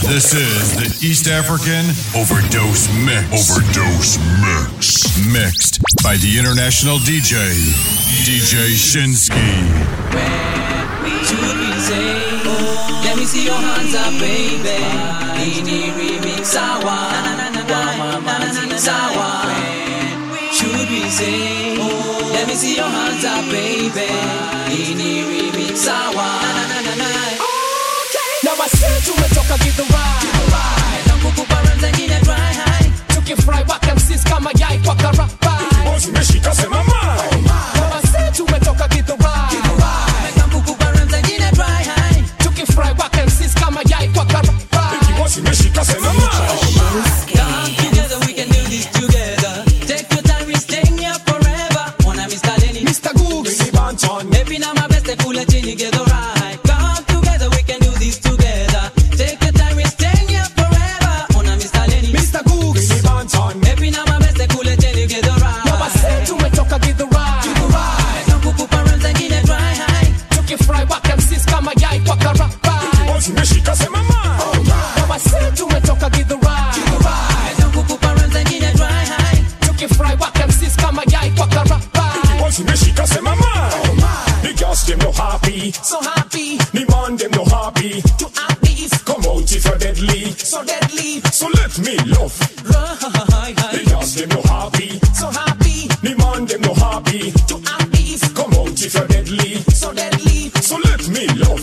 This is the East African Overdose Mix. Mixed by the international DJ, DJ Shinsky. Should we say, let me see your hands up, baby. Ini remix sawa, sawa. Should we say, let me see your hands up, baby. Ini remix sawa. Now I said tumetoka give the ride. Nakukupa rhymes and get dry high. Tukifry back MCs kama yai kwa karapa. Boss umeshika sema mai. Now I said tumetoka give the ride. Nakukupa rhymes and get dry high. Tukifry back MCs kama yai kwa karapa. Boss umeshika sema mai. Come together, we can do this together. Take your time, we staying here forever. Wanna Mr. Lenny, Mr. Googs, Billy Banton. maybe now my best kula chini get the right. Come together, we can do this together. Take your time, we staying here forever. Wanna Mr. Lenny, Mr. Googs, Billy Banton. maybe now my best kula chini get the right. now I said tumetoka give the ride. Nakukupa rhymes and get dry high. Tukifry back MCs kama yai kwa karapa. Boss umeshika sema mai. Now I said tumetoka give the ride. Nakukupa rhymes and get dry high. Tukifry back MCs kama yai kwa karapa. Boss umeshika sema mai. The girls them no happy. So happy The man them no happy. to at least Come out if you're deadly. so deadly. So let me love. The girls them no happy. So happy The man them no happy. to at least Come out if you're deadly. so deadly. So let me love.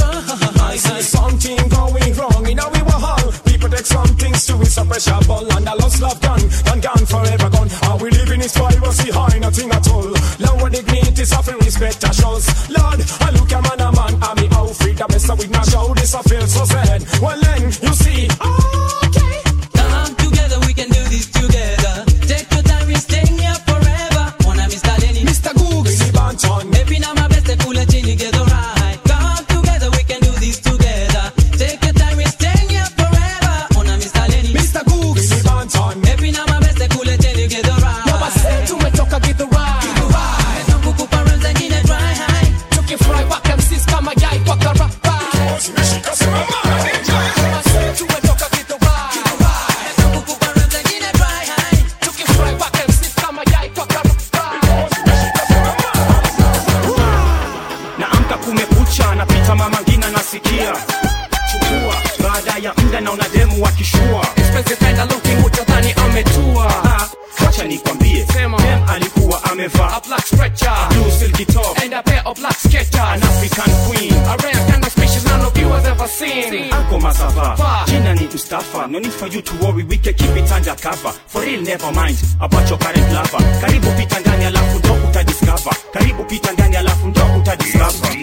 I see something going wrong in our hall. People take some things to it's a pressure ball and a lost love gone forever gone. How we live in this privacy high, nothing at all. Lower dignity, suffering respect our shows. Lord, I look at man, I'm me outfit. The best with my show, this I feel so sad. Well then, you see, Okay. Come together, we can do this together. Take your time, we staying here forever. Wanna Mr. Lenny, Mr. Googs, Billy Banton. maybe now my best kula chini get the right. Come together, we can do this together. Take your time, we staying here forever. Wanna Mr. Lenny, Mr. Googs, Billy Banton. maybe now my best kula chini get the right. now I said tumetoka give the ride. Nakukupa rhymes and get dry high. Tukifry back MCs kama yai kwa karapa. Boss umeshika sema mai. Now I said tumetoka give the ride. Nakukupa rhymes and get dry high. Tukifry back MCs kama yai kwa karapa. Boss umeshika sema mai. Naamka kumekucha, napita mama ngina nasikia chukua, baada ya muda naona demu wakishua expensive kinda looking utadhani ametua. Wacha nikwambie, dem alikuwa amevaa a black stretcher, blue silky top and a pair of black sketchers, an African queen, a rare kind of species none of you has ever seen. Uncle Masava, jina ni Mustafa, no need for you to worry, we can keep it under cover. For real, never mind about your current lover. Karibu pita ndani alafu ndo utadiscover. Karibu pita ndani alafu ndo utadiscover.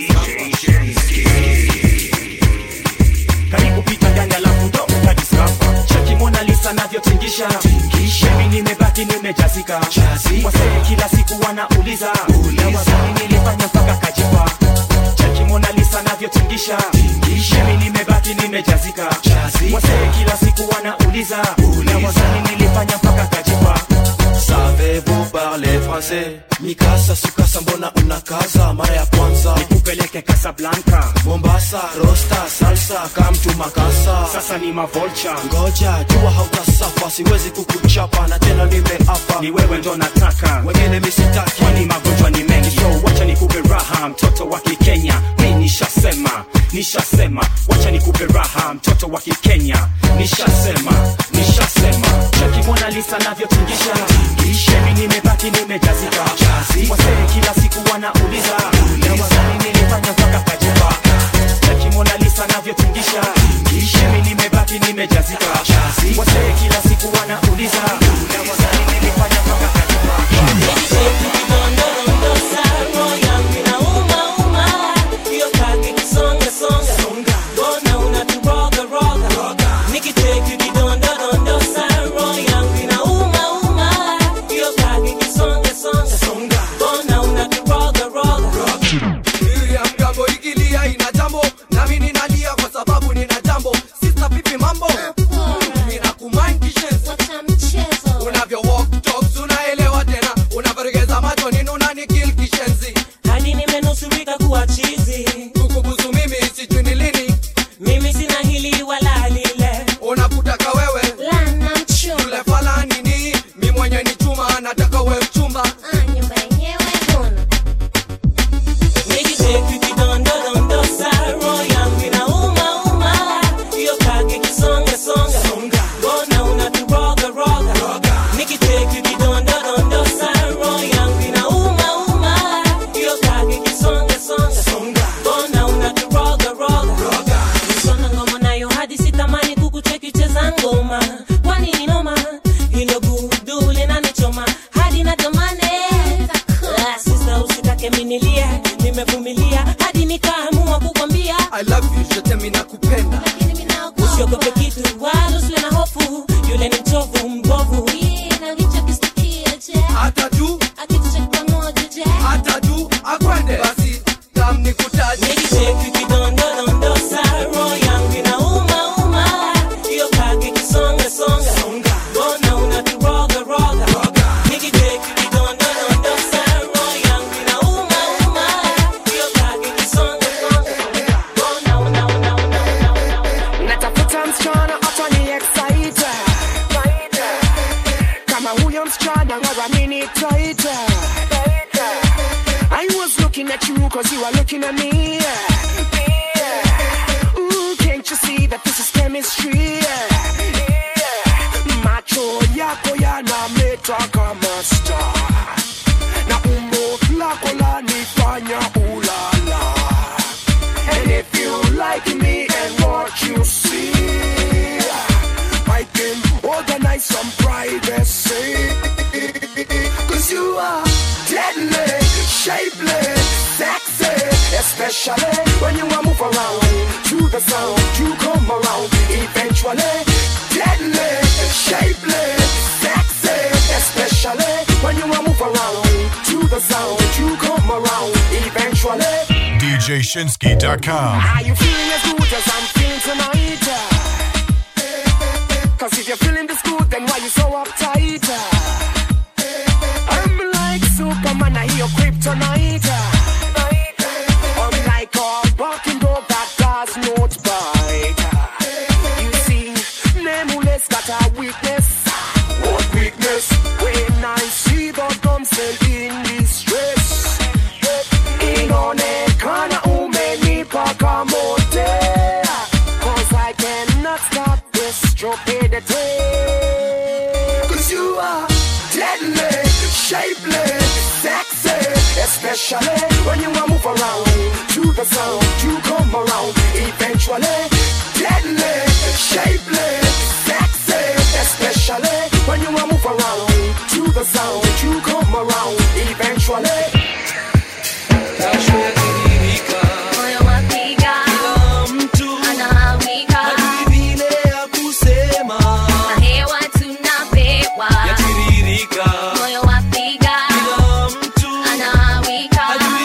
Karibu pita ndani alafu ndo utadiscover. Cheki Mona Lisa navyotingisha. Mimi nimebaki nimejazika. Wasee kila siku wanauliza. Na wazani nilifanya mpaka kajipa. Cheki Mona Lisa navyotingisha. Mimi nimebaki nimejazika. Wasee kila siku wanauliza. Na wazani nilifanya mpaka kajipa. Savez-vous parler français? Mikasa sukasa mbona unakaza mara ya kwanza? Nikupeleke Casablanca, Mombasa, Rosta, salsa, kamtu makasa. sasa ni mavolcha. Ngoja, jua hautasafa, siwezi kukuchapa na tena nimeapa. Ni wewe ndo nataka, Wengine misitaki. kwani magonjwa ni mengi. So wacha nikupe raha, mtoto wa Kikenya. Mi nishasema, wacha nikupe raha, mtoto wa Kikenya. Nishasema. Cheki Mona Lisa navyotingisha. Mimi nimebaki nimejazika. Wasee kila siku wanauliza. Na wazani nilifanya mpaka kajipa. Cheki Mona Lisa navyotingisha. Mimi nimebaki nimejazika. Wasee kila siku wanauliza. Na wazani nilifanya mpaka kajipa. Nami ninalia kwa sababu nina jambo. Sister pipi mambo. Mimi nakumind boma, kwani ni noma. Hilo gudu linanichoma hadi natamani. Sasa usitake minilie, nimevumilia hadi nikaamua kukwambia I love you, je t'aime na kupenda. Usiogope kitu, wala usiwe na hofu. Yule ni mchovu mbovu. Atadu, atadu, akwende. Basi, tam ni kutaji. Nikicheki kidondo dondo sa roho yangu inauma uma. Hiyo kaki kisonga songa. Bona unaturoga roga. Nikicheki kidondo dondo sa roho yangu inauma uma. Hiyo kaki kisonga songa. Bona una. Natafuta msichana atani excite. Kama huyo msichana ngara mini tight. I was looking at you cause you are looking at me. Ooh, can't you see that this is chemistry? Macho yako yanameta kama star. Na umbo lako lanifanya ulala. And if you like me and what you see, I can organize some privacy. Cause you are deadly, shapely, sexy. Especially when you move around to the sound, you come around eventually. Deadly, shapely, sexy. Especially when you move around to the sound, you come around eventually. DJShinsky.com. Are you feeling as good as I'm feeling tonight? Cause if you're feeling this good, then why you so uptight? I'm like Superman, I hear kryptonite. I'm like a barking dog that does not bite. You see, Nameless got a weakness. What weakness? When I see the damsel in distress, inaonekana umenipa mote. Cause I cannot stop this stupidity. Cause you are deadly, shapely, sexy. Especially when you move around to the sound, you come around eventually. Deadly, shapely, sexy. Especially when you move around to the sound, you come around eventually. Moyo wapiga, anawika, na hewa tunapewa. Moyo wapiga, anawika,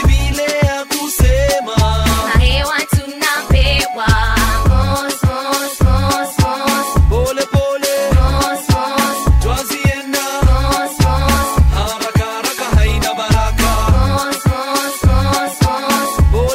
na hewa tunapewa. Mos, mos, mos, mos. Mos, mos. Mos, mos. Mos, mos, mos, mos.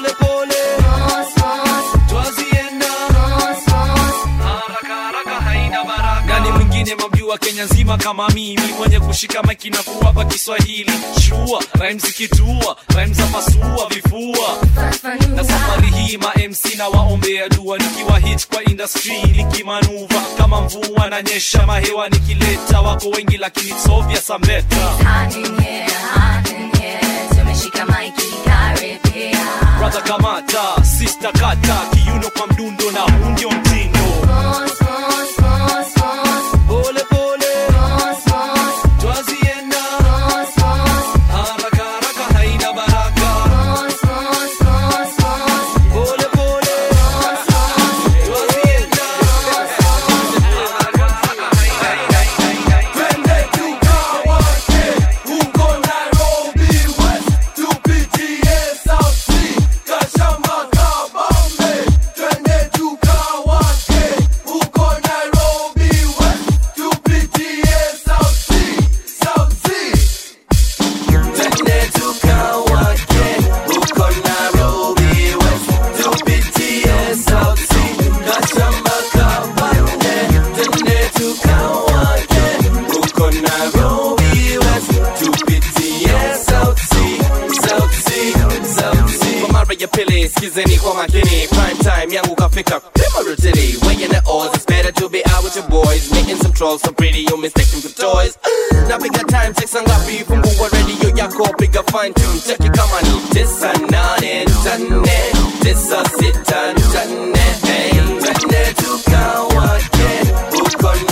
Nani mwingine mabjua Kenya nzima kama mimi, mwenye kushika maiki na kuwapa Kiswahili shua, rhymes kitua, rhymes za pasua vifua. Na safari hii ma MC na waombea dua, nikiwa hit kwa industry nikimanuva kama mvua na nyesha mahewa, nikileta wako wengi lakini sovya sambeta. Hot in here, tumeshika maiki karibia. Brother kamata, sister kata, kiuno kwa mdundo na huu ndio mtindo. Mos, mos, mos, mos. Pole pole, Mos, mos. twazienda. Mos, mos. Haraka haraka haina baraka. Mos, mos, mos, mos. Pole pole, Mos, mos. twazienda. Haraka haraka haina. Twende tukawake huko Nairobi West, tupitie South Sea, Kashama Kabambe. Twende tukawake huko Nairobi West, tupitie South Sea, South Sea. Twende tukawake huko Nairobi West, tupitie South Sea, Kashama Kabambe. Twende tukawake huko Nairobi West, tupitie South Sea, South Sea, South Sea. Kwa mara ya pili skizeni kwa makini, prime time yangu kafika pima rutini, weighing the odds, it's better to be out with your boys, making some trolls so pretty you mistake them for toys. Na piga time check sangapi, fungua radio yako, piga fine tune, check it kama ni 9 nane, 9 6 nane, hey, twende tukawake huko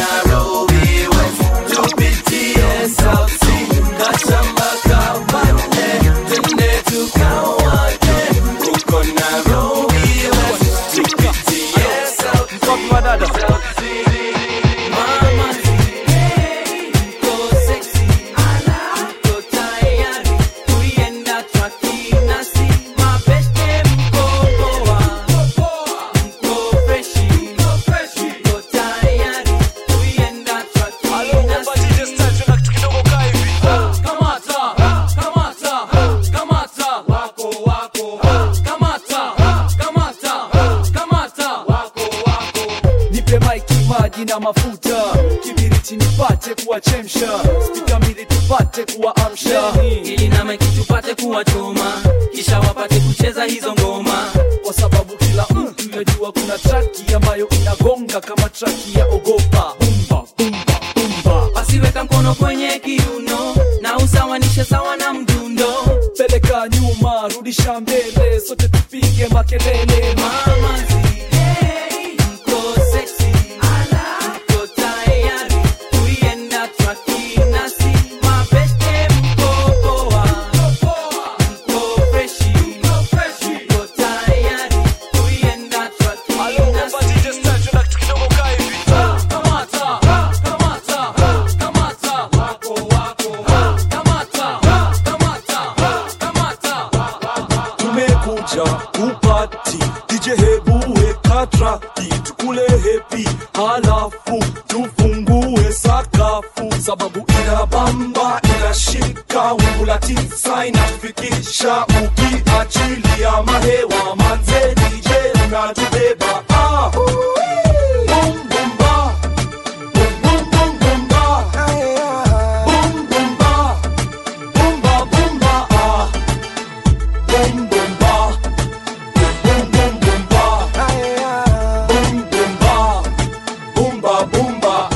dada. Na mafuta kibiriti nipate kuwachemsha, spika mbili tupate kuwaamsha, ili na maiki tupate kuwachoma, kisha wapate kucheza hizo ngoma, kwa sababu kila mtu yajua kuna traki ambayo inagonga kama traki ya ogopa. Bumba bumba bumba, asiweka mkono kwenye kiuno na usawanishe sawa na mdundo, peleka nyuma rudisha mbele, sote tupige makelele. Mama kupati DJ hebu weka traki tukule happy, halafu tufungue sakafu, sababu inabamba inashika, wingu la 9 inafikisha, ukiachilia mahewa manze DJ unatubeba. Boom boom ba, boom boom boom boom ba, boom boom ba, boom ba boom ba, boom boom ba, boom boom boom ba, boom boom ba, boom ba boom ba.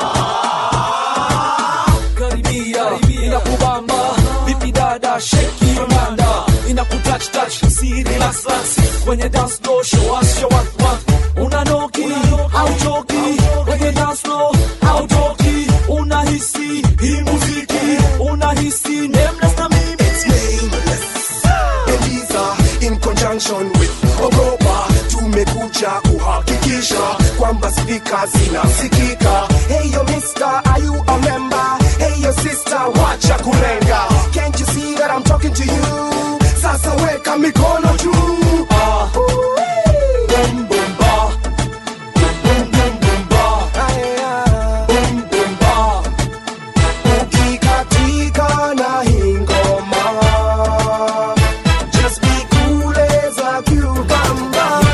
Karibia inakubamba, vipi dada, shake your manda, inakutouch touch, si relax relax, kwenye dance floor show us what unanoki hauchoki, kwenye dance floor hauchoki, unahisi hii muziki, unahisi nameless na mimi it's nameless. Eliza in conjunction with Ogopa tumekuja kuhakikisha kwamba speakers zinasikika. Hey yo mister, are you a member? Hey yo sister, wacha kulenga. Can't you see that I'm talking to you? Sasa weka mikono juu. Boom boom ba, boom boom boom ba, boom boom ba. Ukikatika na hii ngoma, just be cool as a cucumber.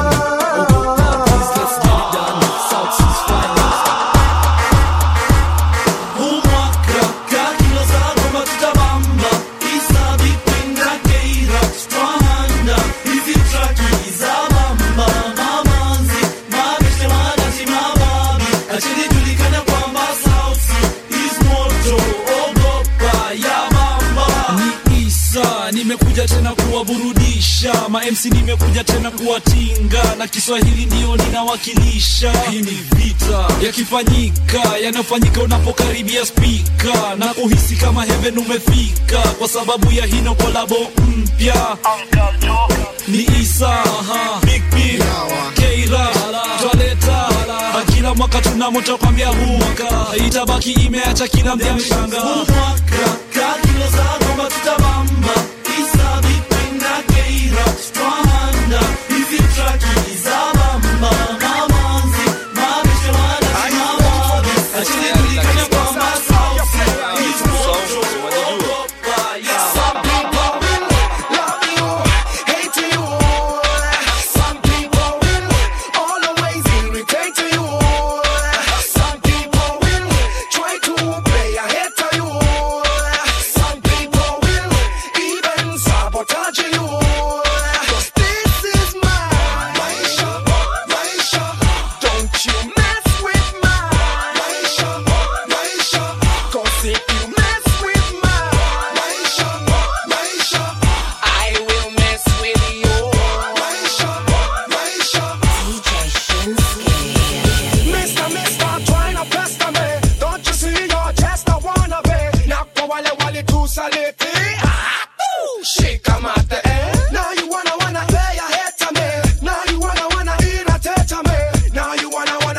Nimekuja tena kuwaburudisha ma MC, nimekuja tena kuwatinga, na Kiswahili ndio ninawakilisha. Hii ni vita yakifanyika, yanafanyika unapokaribia speaker, na kuhisi kama heaven umefika, kwa sababu ya hino kolabo mpya. Ni Isa, Big P, Keira, Twaleta, kila mwaka tunamoto kwambia huu mwaka itabaki imeacha kila mdia mshanga. Huu mwaka kakilo za gomba tutabamba, Isa, Big P na Keira, Twahanda, hizi traki za bamba, mamanzi, mabishe wana mawabi, achini tulikanya kwa masausi, hizi moto, ogopa, ya some people will love you, hate you, some people will always irritate you, some people will try to play a hater you, some people will even sabotage you. Cause this is my Maisha, Maisha, don't you mess with my Maisha, Maisha. Cause if you mess with my Maisha, Maisha, I will mess with you. Maisha, Maisha. Mister, trying to pester me. Don't you see you're just a wannabe? Now go wale tu saliti. Shika mate, now you wanna pay a hate to me. Now you wanna irritate me. Now you wanna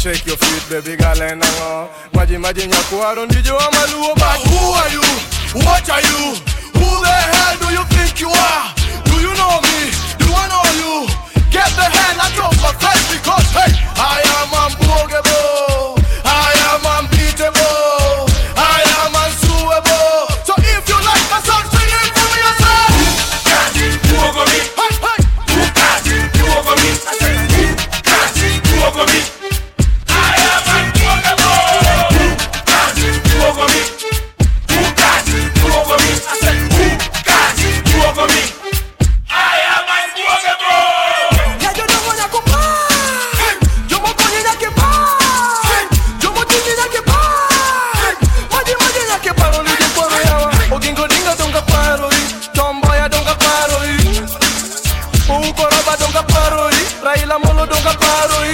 Shake your feet, baby girl, and hang on. Maji nyaku, I don't need you, I'm a luo. But who are you? What are you? Who the hell do you think you are? Do you know me? Do I know you? Get the hell out of my face because, hey, I am unbogable. I am unbeatable. I am unsuable. So if you like my song, sing it for me yourself. Who got you over me? Hey, hey. Who got you over me? I said, who got you over me? I am unbogable. Who got you over me? Who got you over me? I said, who got you over me? I am unbogable. Yeah, you know what I go by. Yo mo poni na ke pa. Yo mo tini na ke pa. Maji na ke paro ni por ya. Ogingo dinga donga paro ni. Tomboya donga paro ni. Ukoroba donga paro ni. Raila molo donga paro ni.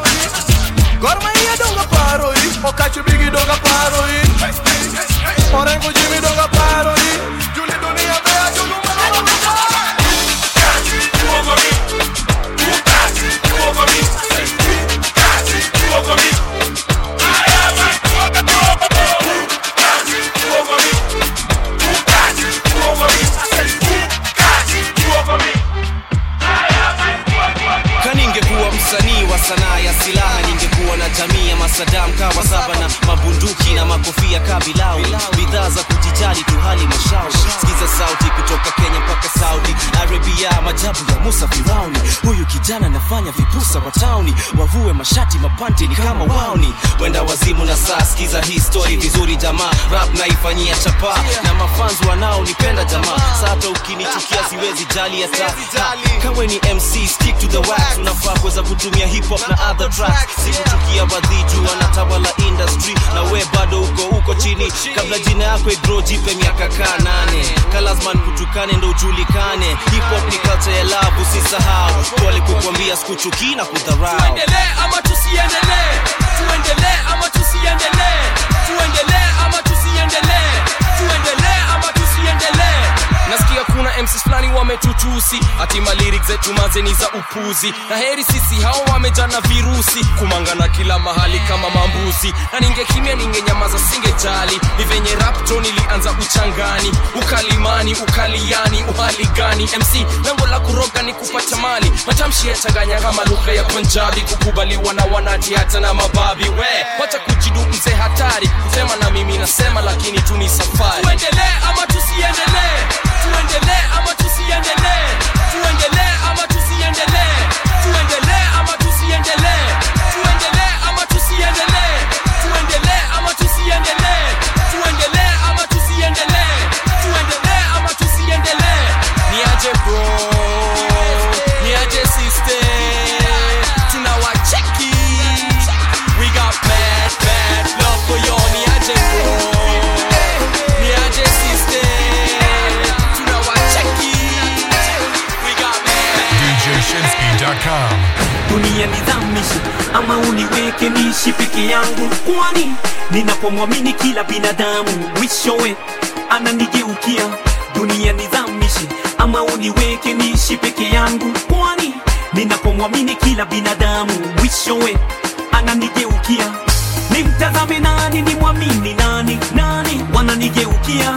Gorma ia donga paro ni. Okachi bigi donga paro ni. Orengo Jimmy donga paro ni. Juli dunia bea jugu mano ni. Got you over me. Who got you over me? Who got you over me? I am unbogable. Who got you over me? Who got you over me? I said, who got you over me? I am unbogable. Kaningekuwa msanii wa sanaa ya silaha, ningekuwa na jamii ya masadam kawa saba na mabunduki na makofia kabilau. Bidhaa za kujijali tu hali mashauri. Sikiza sauti kutoka Kenya mpaka Saudi Arabia, majabu ya Musa Firauni. Huyu kijana nafanya vipusa wa tauni, wavue mashati mapanti ni kama wauni. Wenda wazimu na saa, sikiza hii story vizuri jamaa. Rap naifanyia chapa na mafanzu wanao nipenda jamaa. Sata ukinichukia siwezi jali hata. Kawe ni MC, stick to the wax. Unafaa kuweza kutumia hip hop na other tracks. Sikuchukia wadhiju wanatawala industry, na we bado uko chini. Kabla jina yako igro jipe miaka kaa 8. Kalazman kutukane ndo ujulikane. Hip hop ni culture ya love, usisahau. Pole kukwambia sikuchuki na kudharau. Tuendelee ama tusiendelee? Tuendelee ama tusiendelee? Tuendelee ama tusiendelee? Tuendelee ama tusiendelee? Nasikia kuna MCs flani wametutusi, atima lyrics zetu mazeni za upuzi. Na heri sisi hao wamejana virusi, kumangana kila mahali kama mambuzi. Na ningekimia ningenyamaza singejali, ni venye rap tone ilianza uchangani. Ukalimani, ukaliani, uhali gani? MC lango la kuroga ni kupata mali. Matamshi ya changanya kama lugha ya Punjabi, kukubaliwa na wanati hata na mababi. We, wacha kujidu mzee hatari, kusema na mimi nasema lakini tu ni safari. Tuendelee ama tusiendelee? Tuendelee ama tusiendelee? Tuendelee ama tusiendelee? Tuendelee ama tusiendelee? Tuendelee ama tusiendelee? Tuendelee ama tusiendelee? Tuendelee ama tusiendelee? Tuendelee ama tusiendelee? Niaje bro, niaje sister, tunawacheki. We got bad love for you. Niaje bro, niaje sister, tunawacheki. We got DJShinsky.com. Dunia nizamishe ama uniweke niishi peke yangu, kwani ninapomwamini kila binadamu mwishowe ananigeukia. Dunia nizamishe ama uniweke niishi peke yangu, kwani ninapomwamini kila binadamu mwishowe ananigeukia. Nimtazame nani, nimwamini nani? Nani wananigeukia?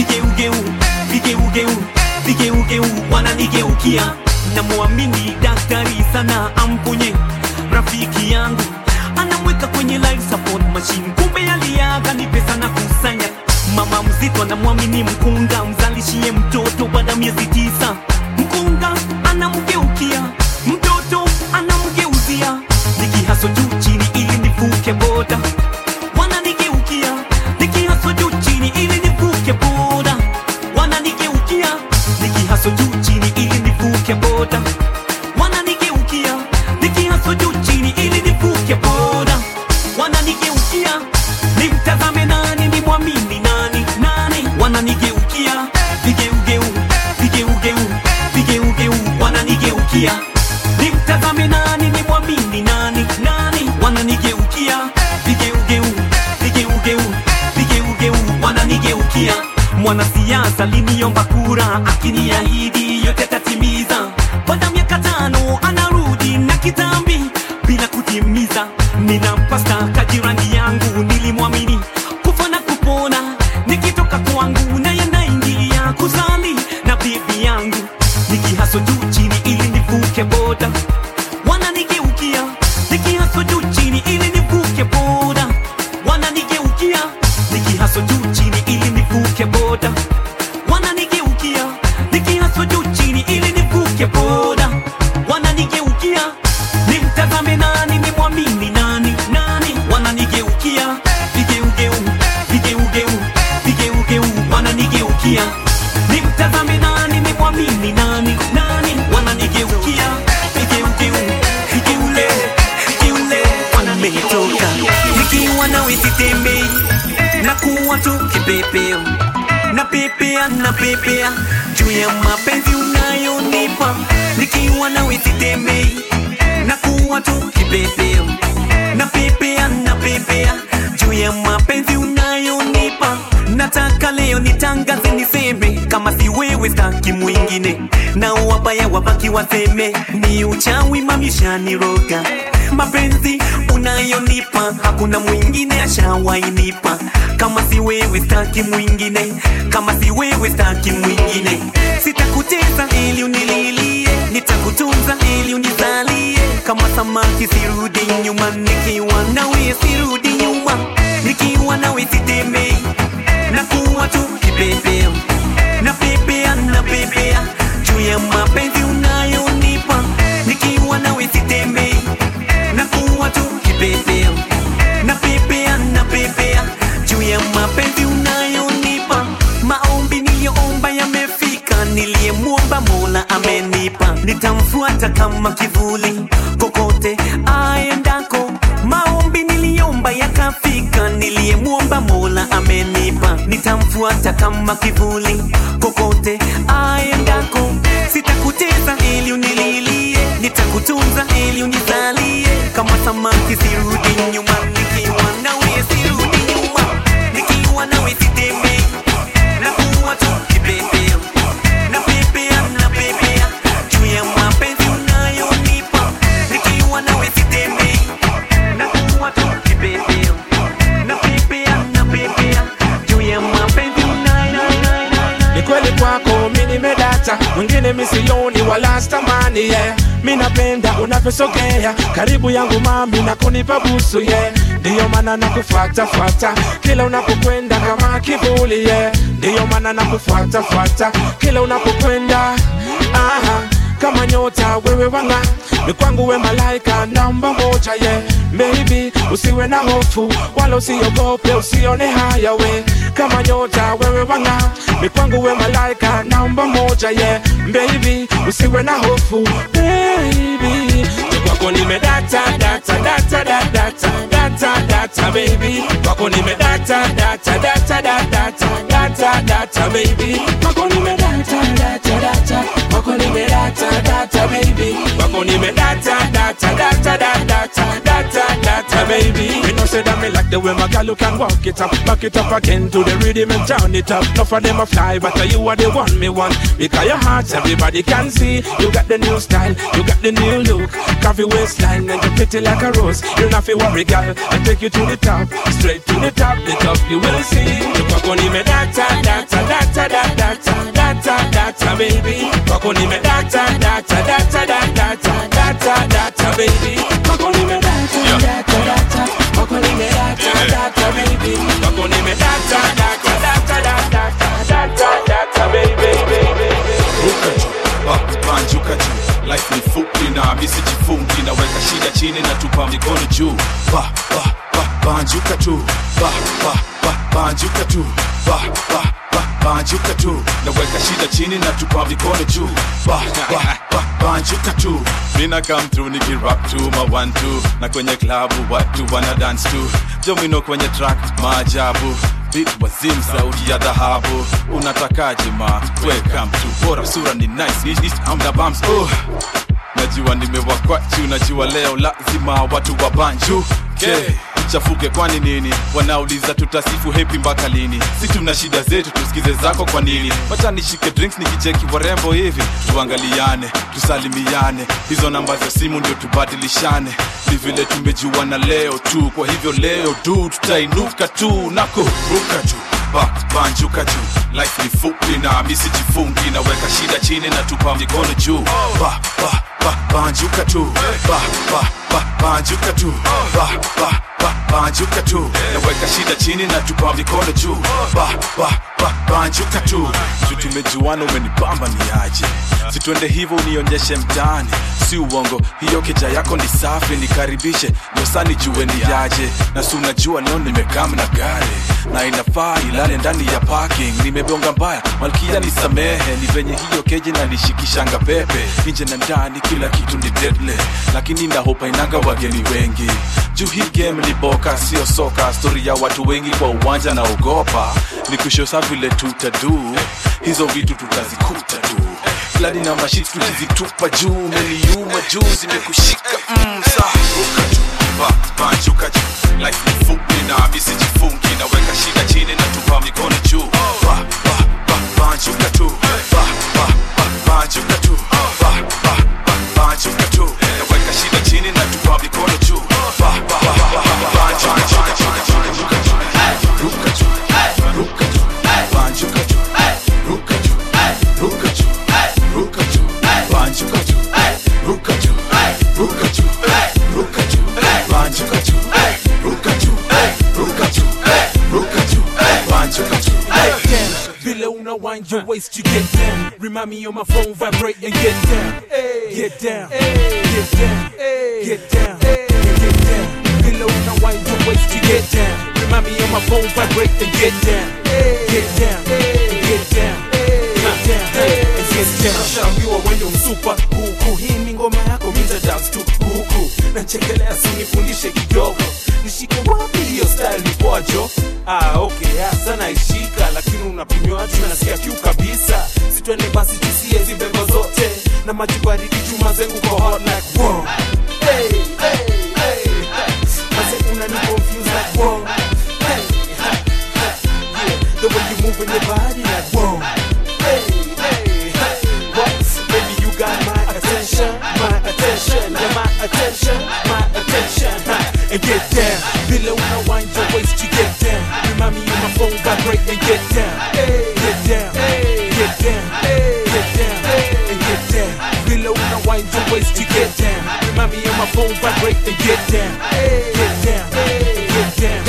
Vigeugeu wananigeukia. Namwamini daktari sana amponye rafiki yangu, anamweka kwenye life support machine, kumbe aliaga ni pesa na kusanya. Mama mzito anamwamini mkunga, mzalishie mtoto baada miezi 9. Mkunga anamgeukia, mtoto anamgeuzia. Nikihaso juu chini ili nivuke boda, wananigeukia. Nikihaso juu chini ili nivuke boda, wananigeukia. Nikihaso juu chini ili nivuke boda, wananigeukia. Nikihaso juu chini ili nivuke boda, wananigeukia. Nimtazame nani, nimwamini nani? Nani wananigeukia? Vigeugeu wananigeukia. Nimtazame nani, nimwamini nani? Nani wananigeukia? Vigeugeu wananigeukia. Mwanasiasa liniomba kura, akiniahidi yote tatimiza. Baada miaka 5 anarudi na kitambi bila kutimiza. Nina nimetoka kajirani yangu nilimwamini kufa na kupona nikitoka kwangu naye naingia kuzali na bibi yangu nikihaso juu chini ili nivuke boda wananigeukia nikihaso juu chini ili nivuke boda wananigeukia nikihaso juu chini ili nivuke boda wananigeukia nikihaso juu chini ili nivuke boda wananigeukia nimtazame nani nimwamini nani wananigeukia vigeugeu wananigeukia nimtazame nani nimwamini nani wananigeukia vigeule wanametoka nikiwa nawe sitembei na kuwa tu kipepeo napepea juu ya mapenzi unayonipa nikiwa nawe sitembei na kuwa tu kipepeo napepea juu ya mapenzi unayonipa nataka leo nitangaze niseme kama si wewe staki mwingine na wabaya wabaki waseme ni uchawi mamishani roga mapenzi unayonipa hakuna mwingine ashawainipa kama si wewe staki mwingine kama si wewe staki mwingine sitakuteza ili unililie nitakutunza ili unizalie kama samaki sirudi nyuma nikiwa nawe sirudi nyuma nikiwa nawe sitembei na kuwa tu kipepeo napepea juu ya mapenzi unayonipa nikiwa nawe sitembei na kuwa tu kipepeo napepea juu ya mapenzi unayonipa maombi niliyoomba yamefika niliyemwomba Mola amenipa nitamfuata kama kivuli kokote aendako maombi niliomba yakafika niliyemwomba Mola amenipa nitamfuata kama kivuli kokote aendako sitakuteza ili unililie nitakutunza ili unizalie kama samaki sirudi nyuma nikiwa nawe sirudi nyuma nikiwa nawe sitembei na kuwa tu kipepeo napepea juu ya mapenzi unayonipa nikiwa nawe sitembei na kuwa tu kipepeo napepea juu ya mapenzi unayonipa ni kweli kwako mimi nimedata mwingine misioni wala stamani yeah. Mimi napenda unavyosogea karibu yangu mami na kunipa busu yeah. Ndiyo maana nakufuata kila unapokwenda kama kivuli yeah. Ndiyo maana nakufuata kila unapokwenda kama nyota wewe wanga ni kwangu we malaika namba moja yeah. Baby usiwe na hofu wala usiogope usione haya we kama nyota wewe wanga ni kwangu we malaika namba moja yeah. Baby usiwe na hofu baby kwako nimedata baby kwako nimedata baby kwako nimedata kwako nimedata baby kwako nimedata baby you know say that me like the way my girl you can walk it up back it up again to the rhythm and turn it up enough of them a fly but you are the one me want because your heart everybody can see you got the new style you got the new look coffee waistline and you're pretty like a rose you don't have to worry girl I'll take you to the top straight to the top you will see kwako nimedata baby kwako nimedata baby kwako nimedata kwako nimedata baby kwako nimedata baby banjuka juu life ni fupi na misi jifungi naweka shida chini na tupa mikono juu banjuka tu banjuka tu banjuka tu naweka shida chini na tupa mikono juu banjuka tu mina come through nikirap tu ma 1 2 na kwenye klabu watu wana dance tu jomino kwenye track maajabu beat wazim sauti ya dhahabu unatakaje ma welcome to bora sura ni nice I'm the bumps najua nimewakwachu najua leo lazima watu wa banju tuchafuke kwani nini? Wanauliza tutasifu happy mpaka lini? Si tuna shida zetu, tusikize zako kwa nini? Wacha nishike drinks nikicheki warembo hivi, tuangaliane, tusalimiane, hizo namba za simu ndio tubadilishane. Ni vile tumejuana leo tu, kwa hivyo leo tu tutainuka tu na kuruka tu. Banjuka juu, life ni fupi na mimi sijifungi, naweka shida chini na tupa mikono juu. Banjuka tu, banjuka tu, banjuka tu, naweka shida chini na tupa mikono juu. Banjuka tu, tumejuana umenipamba ni aje, situende hivyo unionyeshe mtaani, si uongo, hiyo keja yako ni safi, nikaribishe ndio sani jue ni aje. Na si unajua leo nimekaa na gari na inafaa ilale ndani ya parking, nimebonga mbaya malkia nisamehe, ni venye hiyo keji na nishikishanga pepe, nje na ndani kila kitu ni deadly, lakini na hope inanga wageni wengi juu hii game ni boka sio soka, story ya watu wengi kwa uwanja na ogopa, ni kushosa vile tutadu, hizo vitu tutazikuta tu, kladi na mashit tutazitupa juu, umeniuma juu zimekushika saa ruka juu, banjuka juu, life ni fupi na mimi sijifungi, naweka shida chini na tupa mikono juu. Banjuka tu, banjuka tu, banjuka tu, naweka shida chini na tupa mikono juu. Wind your waist to get down. Remind me on my phone, vibrate and get down. Get down, get down, get down, get down. Below now, wind your waist to get down. Remind me on my phone, vibrate and get down. Get down, get down, get down, get down. Shaambiwa wende msupa huku, hii ni ngoma yako mita dance tu huku, na chekelea sinifundishe kidogo, nishike wapi hiyo style ni pojo. Okay, sana ishika, lakini unapimwa tu nasikia kiu kabisa. Sitwende basi tusie hizi bebo zote, na maji baridi chuma zengu kwa hot like wow. Hey, hey, hey, maze unani confuse like wow. Hey, yeah, the way you move in your body like wow. Hey, hey, what? Baby you got my attention, yeah, my attention, and get down. Below now wind your waist to get down. Remind me on my phone, vibrate and get down. Get down, get down, get down, and get down. Below now wind your waist to get down. Remind me on my phone, vibrate and get down. Get down, get down,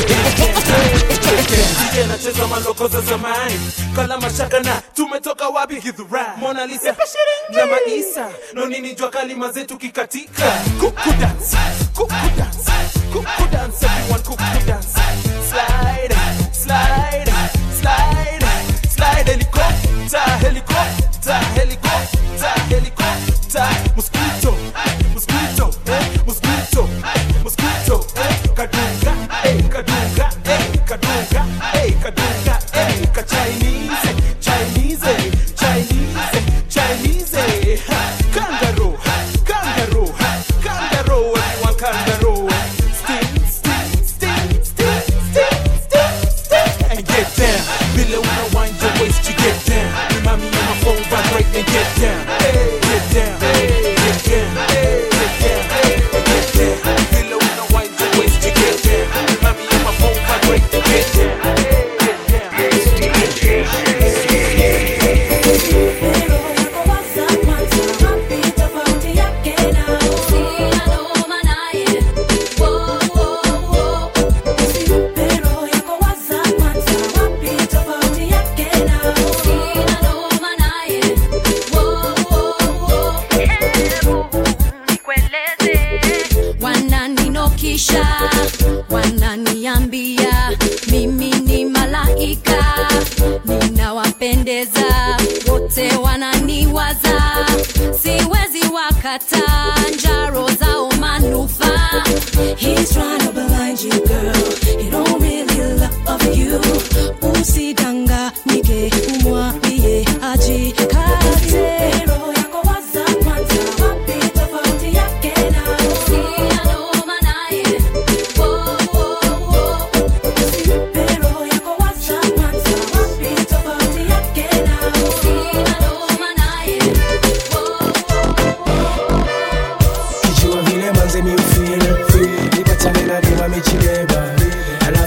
get down. DJ nacheza maloko za zamani, kala mashaka na tumetoka wapi Githurai, Mona Lisa na Maisa, no nini jua kalima zetu kikatika. Kuku dance, kuku dance, kuku dance, everyone kuku dance. Slide, slide, slide, slide, helicopter, helicopter, helicopter, helicopter. Mosquito, mosquito, mosquito, mosquito, kadunga, kadunga, kadunga, kadunga, Chinese, Chinese, Chinese, Chinese. Kangaroo, kangaroo, kangaroo, everyone kangaroo. Sting, sting, sting, sting, sting, sting, sting, and get down. Below now wind your waist to get down. Remind me on my phone, vibrate and get down. Get down, get down, get down, get down. Below now wind your waist to get down. Remind me on my phone, vibrate and get down. Wananiambia mimi ni malaika, ninawapendeza wote, wananiwaza, siwezi wakata njaro zao manufaa. He's trying to blind you girl, he don't really love you. Usidanganyike, umwambie ajikate. Roho yako waza kwanza, wapi tofauti yake na usiano manaye. Whoa.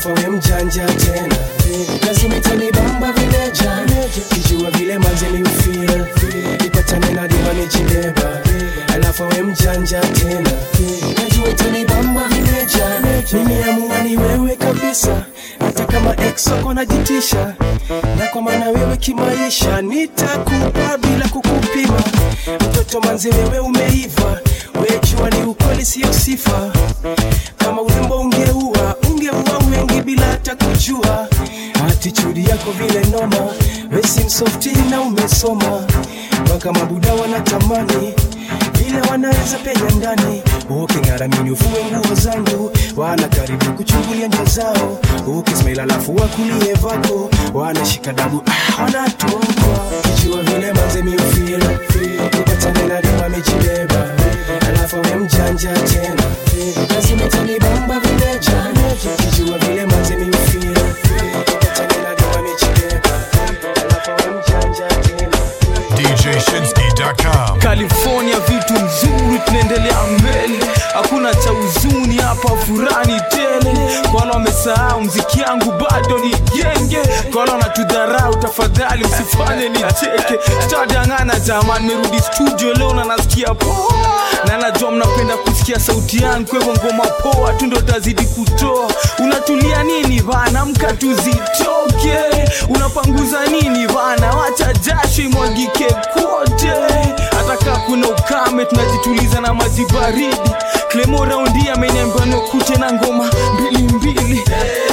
alafu we mjanja tena. Lazima itanibamba vile jana, kijua vile manze mi ufeel, nipatane na diva nijibeba, alafu we mjanja tena. Najua itanibamba vile jana, mimi amua ni wewe kabisa, hata kama ex wako najitisha, na kwa maana wewe kimaisha nitakupa bila kukupima. Mtoto manze wewe umeiva, wejua ni ukweli sio sifa, kama urembo ungeua wengi bila hata kujua. Attitude yako vile noma, we seem softy na umesoma, mpaka mabuda wanatamani vile wanaweza penya ndani. Uking'ara mimi ufue nguo zangu, wana karibu kuchungulia njia zao. Ukismail alafu wakulie vako, wanashika dabu wanatokwa. Kijua vile manze mi ufeel, nipatane na dima mejibeba, alafu we mjanja tena. Lazima itanibamba vile jana, kijua vile manze mi ufeel, nipatane na dima mejibeba, alafu we mjanja tena. DJShinsky.com. California vitu nzuri, tunaendelea mbele, hakuna cha huzuni hapa, furani tele. Kwa wale wamesahau mziki yangu bado ni genge, kwa wale wanatudharau tafadhali msifanye nicheke. Sitadangana jamani, merudi studio leo na nasikia poa, na najua mnapenda kusikia sauti yangu, kwa hivyo ngoma poa tu ndo tazidi kutoa. Unatulia nini bana, mka tuzitoke, unapanguza nini bana, wacha jasho imwagike kote. Ataka kuna ukame tunajituliza na maji baridi. Clemo raundi ameniambia nokute na ngoma mbili mbili.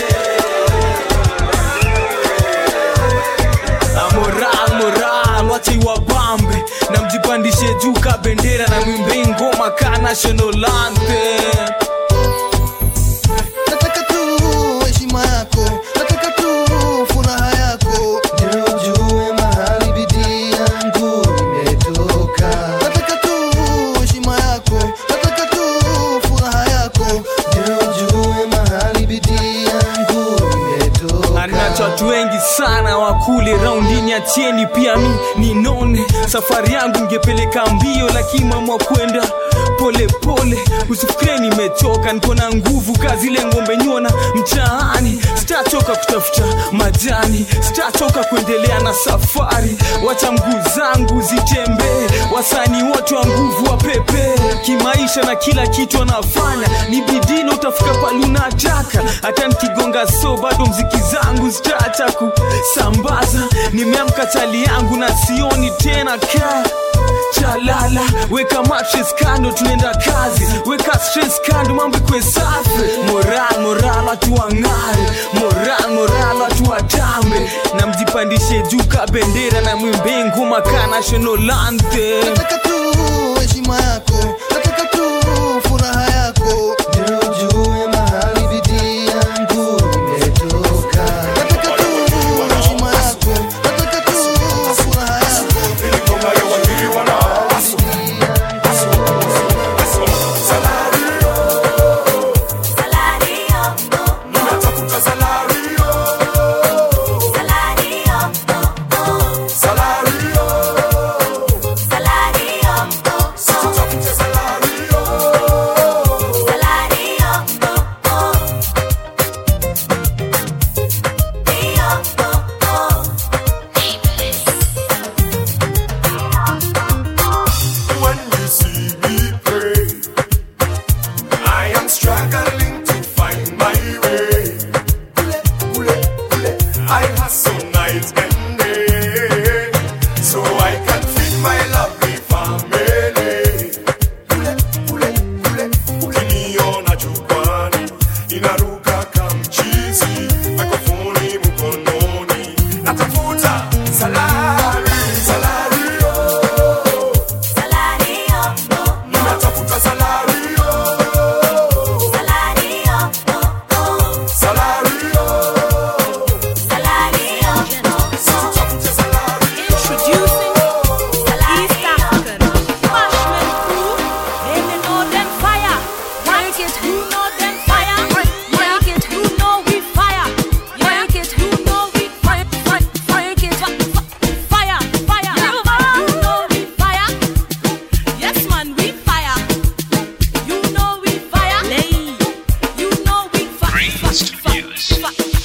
Moral wacha iwabambe, na mjipandishe juu ka bendera, na mwimbe ngoma ka national anthem. Nataka tu heshima yako, nataka tu furaha yako, ndio ujue mahali bidii yangu imetoka. Nataka tu heshima yako, nataka tu furaha yako, ndio ujue mahali bidii yangu imetoka. Anacho watu wengi sana wakule raundini, atieni pia mi ninone. Safari yangu ngepeleka mbio, lakini mama kwenda pole pole. Usifikire nimechoka, niko na nguvu kazi ile ngombe nyona mtaani. Sitachoka kutafuta majani, sitachoka kuendelea na safari. Wacha mguu zangu zitembee, wasanii wote wa nguvu wa pepe. Kimaisha na kila kitu anafanya ni bidii, utafika pale unataka. Hata nikigonga so bado mziki zangu zitaacha kusambaza. Nimeamka chali yangu na sioni tena ka chalala. Weka mattress kando tunaenda kazi, weka stress kando mambo kwe safi. Moral watu wang'are, moral watu watambe, na mjipandishe juu ka bendera, na mwimbe ngoma ka national anthem. Nataka tu heshima yako, nataka tu furaha yako, ndio ujue mahali bidii yangu imetoka. Nataka tu heshima yako, nataka tu furaha yako,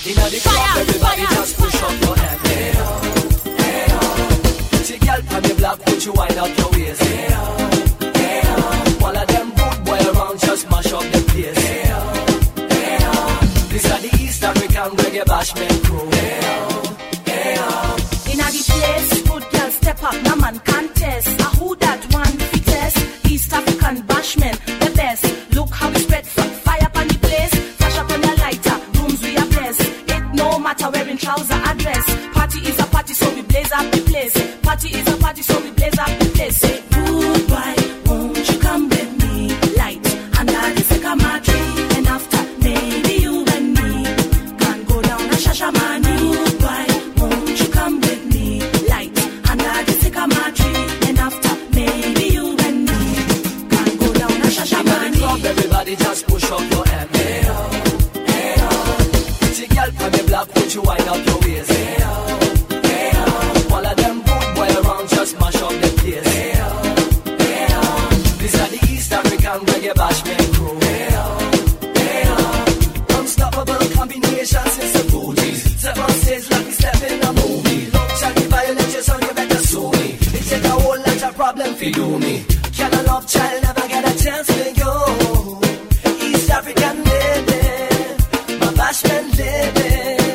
Inna the club, everybody just push up your hand. Hey yo, hey yo. Pretty girl from the block, put you wind up your waist. Hey yo, hey yo. All of them good boy around just mash up the place. Hey yo, hey yo. This are the East African reggae bashment crew. Hey yo, hey yo. Inna the place, good girl step up, no man contest. Who that one fittest? East African bashment, the best. Look how we spread from fire upon the place. Flash up on the lighter, rooms we are blessed. It no matter wearing trouser or dress. Party is a party, so we blaze up the place. Party is a party, so we blaze up the place. Say goodbye, won't you come with me? Light under the sycamore tree, and after maybe you and me can go down a Shashamani. Goodbye, won't you come with me? Light under the sycamore tree, and after maybe you and me can go down a Shashamani. Everybody just push up your hand. Hey yo, hey yo. Pretty girl from the block, put you wind up your waist. Hey yo, hey yo. All of them good boy around just mash up the place. Hey yo, hey yo. These are the East African reggae bashment crew. Hey yo, hey yo. Unstoppable combinations, it's a booty. Step on stage like we step in a movie. Love child, violate you, so you better sue me. It take a whole lot of problem for do me. Can a love child never get a chance to go? East African lady, my bashment lady.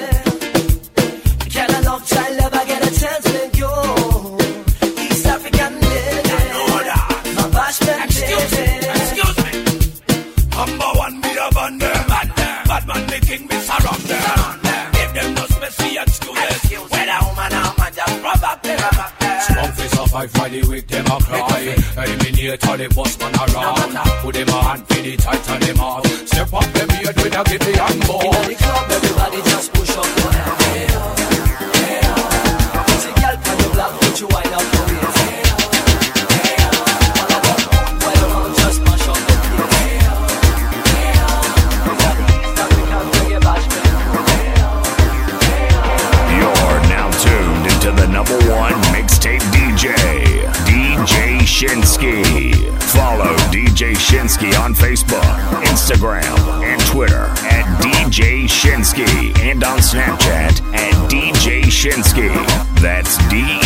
Can a love child never get a chance to go? East African lady, my bashment lady. Excuse me. Number one, be a bandit. Bad man, the king, be surround them. Give them no special excuses. When a woman, just rub up there. Strong face of fight Friday with them a cry. Eliminate all the boss man around. Put them a hand for the tighten them off. Step up them beard with a giddy and ball. Inna the club, everybody just push up your hand. Hey yo, hey yo. Pretty girl from the block, put you wind up your waist. Hey yo, hey yo. All of them good boy around just mash up the place. Hey yo, hey yo. These are the East African reggae bashment. Hey yo, hey yo. You're now tuned into the number one mixtape DJ, DJ Shinsky. Follow DJ Shinsky on Facebook, Instagram, and Twitter at DJ Shinsky, and on Snapchat at DJ Shinsky. That's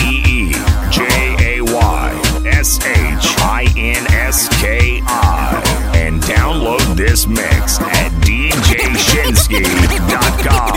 DEEJAYSHINSKI. And download this mix at DJShinsky.com.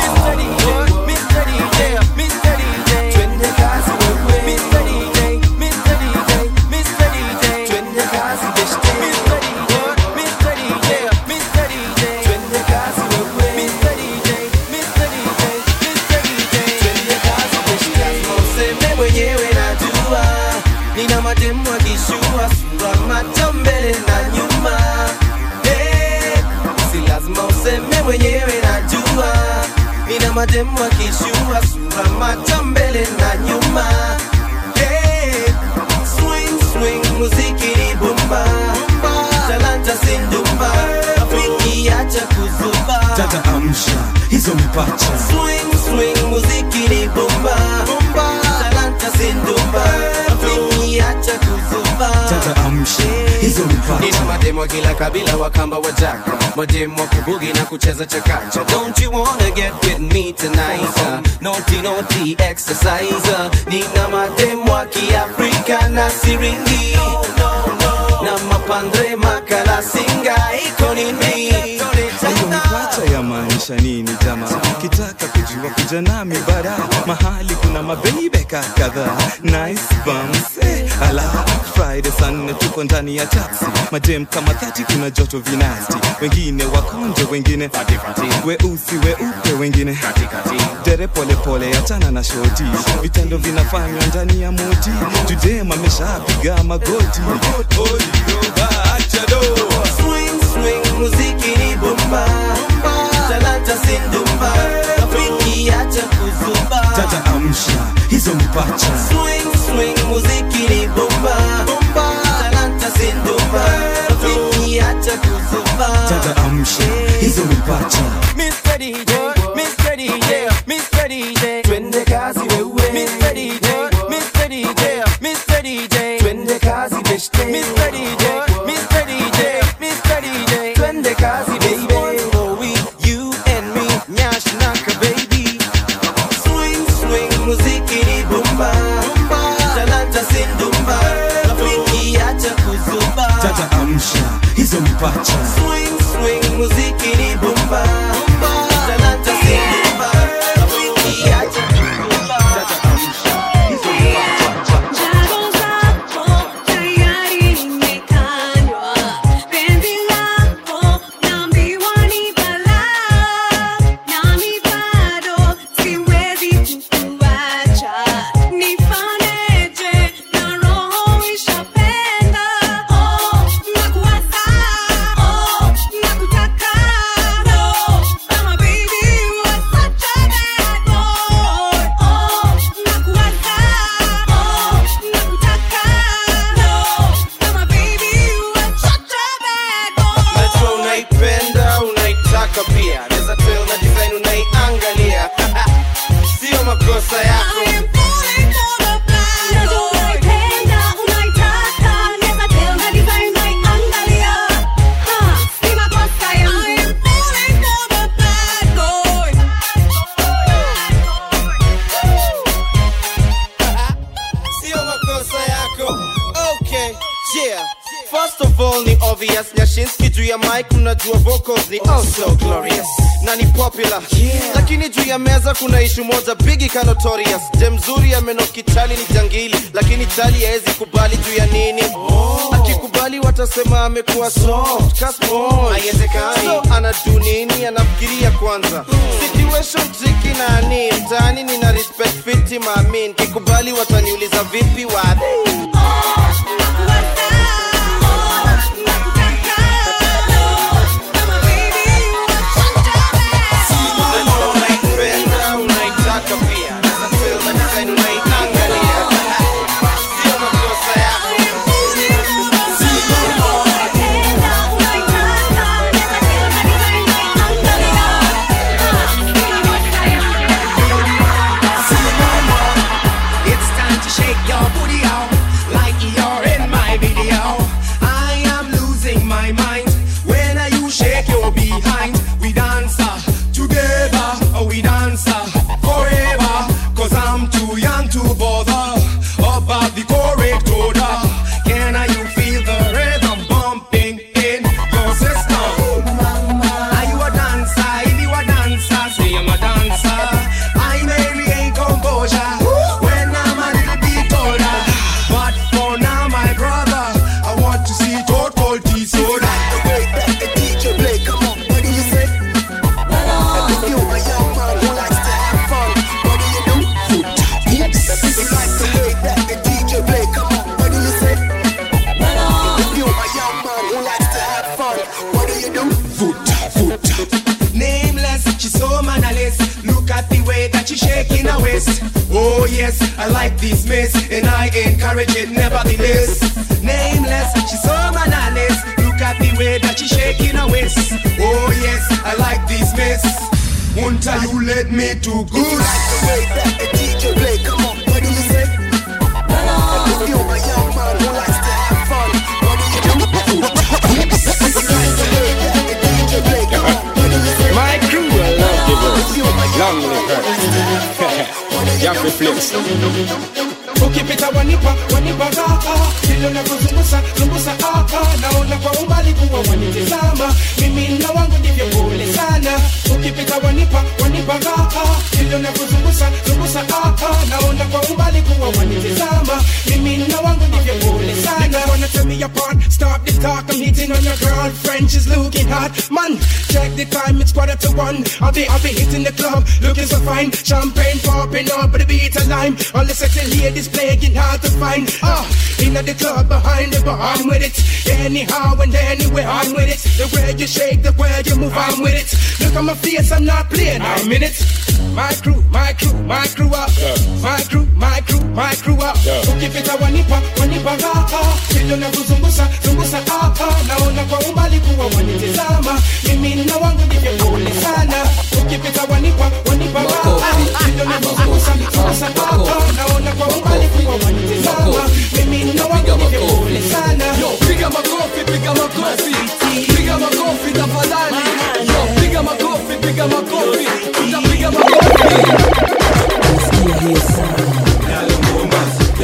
Nina mademu akishua sura macho mbele na nyuma. Hey, si lazima useme mwenyewe najua. Nina mademu akishua sura macho mbele na nyuma. Hey, swing swing muziki ni bomba. Talanta sindumba. Rafiki acha kuzuba. Tata amsha hizo mipacha. Swing swing muziki ni bomba. Talanta sindumba. Acha kuzuba. Tata amsha hizo mipacha. Nina mademu wa kila kabila wakamba wajaka. Mademu wa kubugi na kucheza chakacha. Don't you wanna get with me tonight? Naughty naughty exercise. Nina mademu wa kiafrika na siringi. Na mapandre makala singa iko nini? Hiyo mipacha ya maanisha nini jama? Kitaka kujua kuja nami bara. Mahali kuna mabebeka kadhaa. Nice bumps ala Friday sana tuko ndani ya taxi. Madem kama 30 kuna joto vinasti. Wengine wakonje wengine weusi weupe wengine dere pole pole achana na shoti. Vitendo vinafanywa ndani ya moti. Judema ameshapiga magoti. Swing swing muziki ni bomba. Talanta sindumba. Rafiki acha kuzuba. Tata amsha hizo mipacha. Swing swing muziki ni bomba. Talanta sindumba. Rafiki acha kuzuba. Tata amsha hizo mipacha. Mr. DJ, Mr. DJ, Mr. DJ, twende kazi wewe. Mr. DJ, Mr. DJ, Mr. DJ, twende kazi beshte. Mr. DJ, Mr. DJ, Mr. DJ, twende kazi baby. For we, you and me, nyash naka baby. pacha. Swing, swing, muziki ni bomba. Talanta si bomba. Ukiacha bomba. Nyashinski juu ya mic unajua vocals ni also glorious na ni popular, lakini juu ya meza kuna issue moja bigi ka notorious. Mzuri amenoki chali ni jangili, lakini chali haezi kubali juu ya nini? Akikubali watasema amekuwa soft kaspo, haiwezekani. So anadu nini? Anafikiria kwanza situation tricky na ni mtani. Nina respect fiti maamin, kikubali wataniuliza vipi wapi. Oh yes, I like this miss, and I encourage it nevertheless. Nameless, she's so mannerless. Look at the way that she's shaking her waist. Oh yes, I like this miss. Won't you let me to go? You like the way that the DJ play? Come on, what do you say? If you're a young man who likes to have fun, what do you do? You like the way that the DJ play? Come on, what do you say? My crew, I love the verse. Long live her. Yaffy flips. Ukipita wanipa gaga, hilo na kuzungusa naona kwa umbali kuwa wanitizama, mimi na wangu ndivyo pole sana. Ukipita wanipa gaga, hilo na kuzungusa naona kwa umbali kuwa wanitizama, mimi na wangu ndivyo pole sana. Niggas wanna tear me apart, stop the talk, I'm hitting on your girlfriend, she's looking hot. Man, check the time, it's 1:45. I'll be hitting the club, looking so fine. Champagne popping up, but the beat a lime. All the sexy ladies playing hard to find. In the club behind the bar, I'm with it. Anyhow and anywhere, I'm with it. The way you shake, the way you move, I'm with it. Look at my face, I'm not playing, I'm in it. My crew up. My crew up. Ukipita wanipa gaga, hilo na kuzungusa naona kwa umbali kuwa wanitizama, mimi na wangu ndivyo pole sana. Ukipita wanipa gaga, hilo na kuzungusa naona kwa umbali kuwa wanitizama, mimi na wangu ndivyo pole sana. Yo, piga makofi tafadhali. Yo, piga makofi. Utapiga makofi. Unasikia hiyo sound?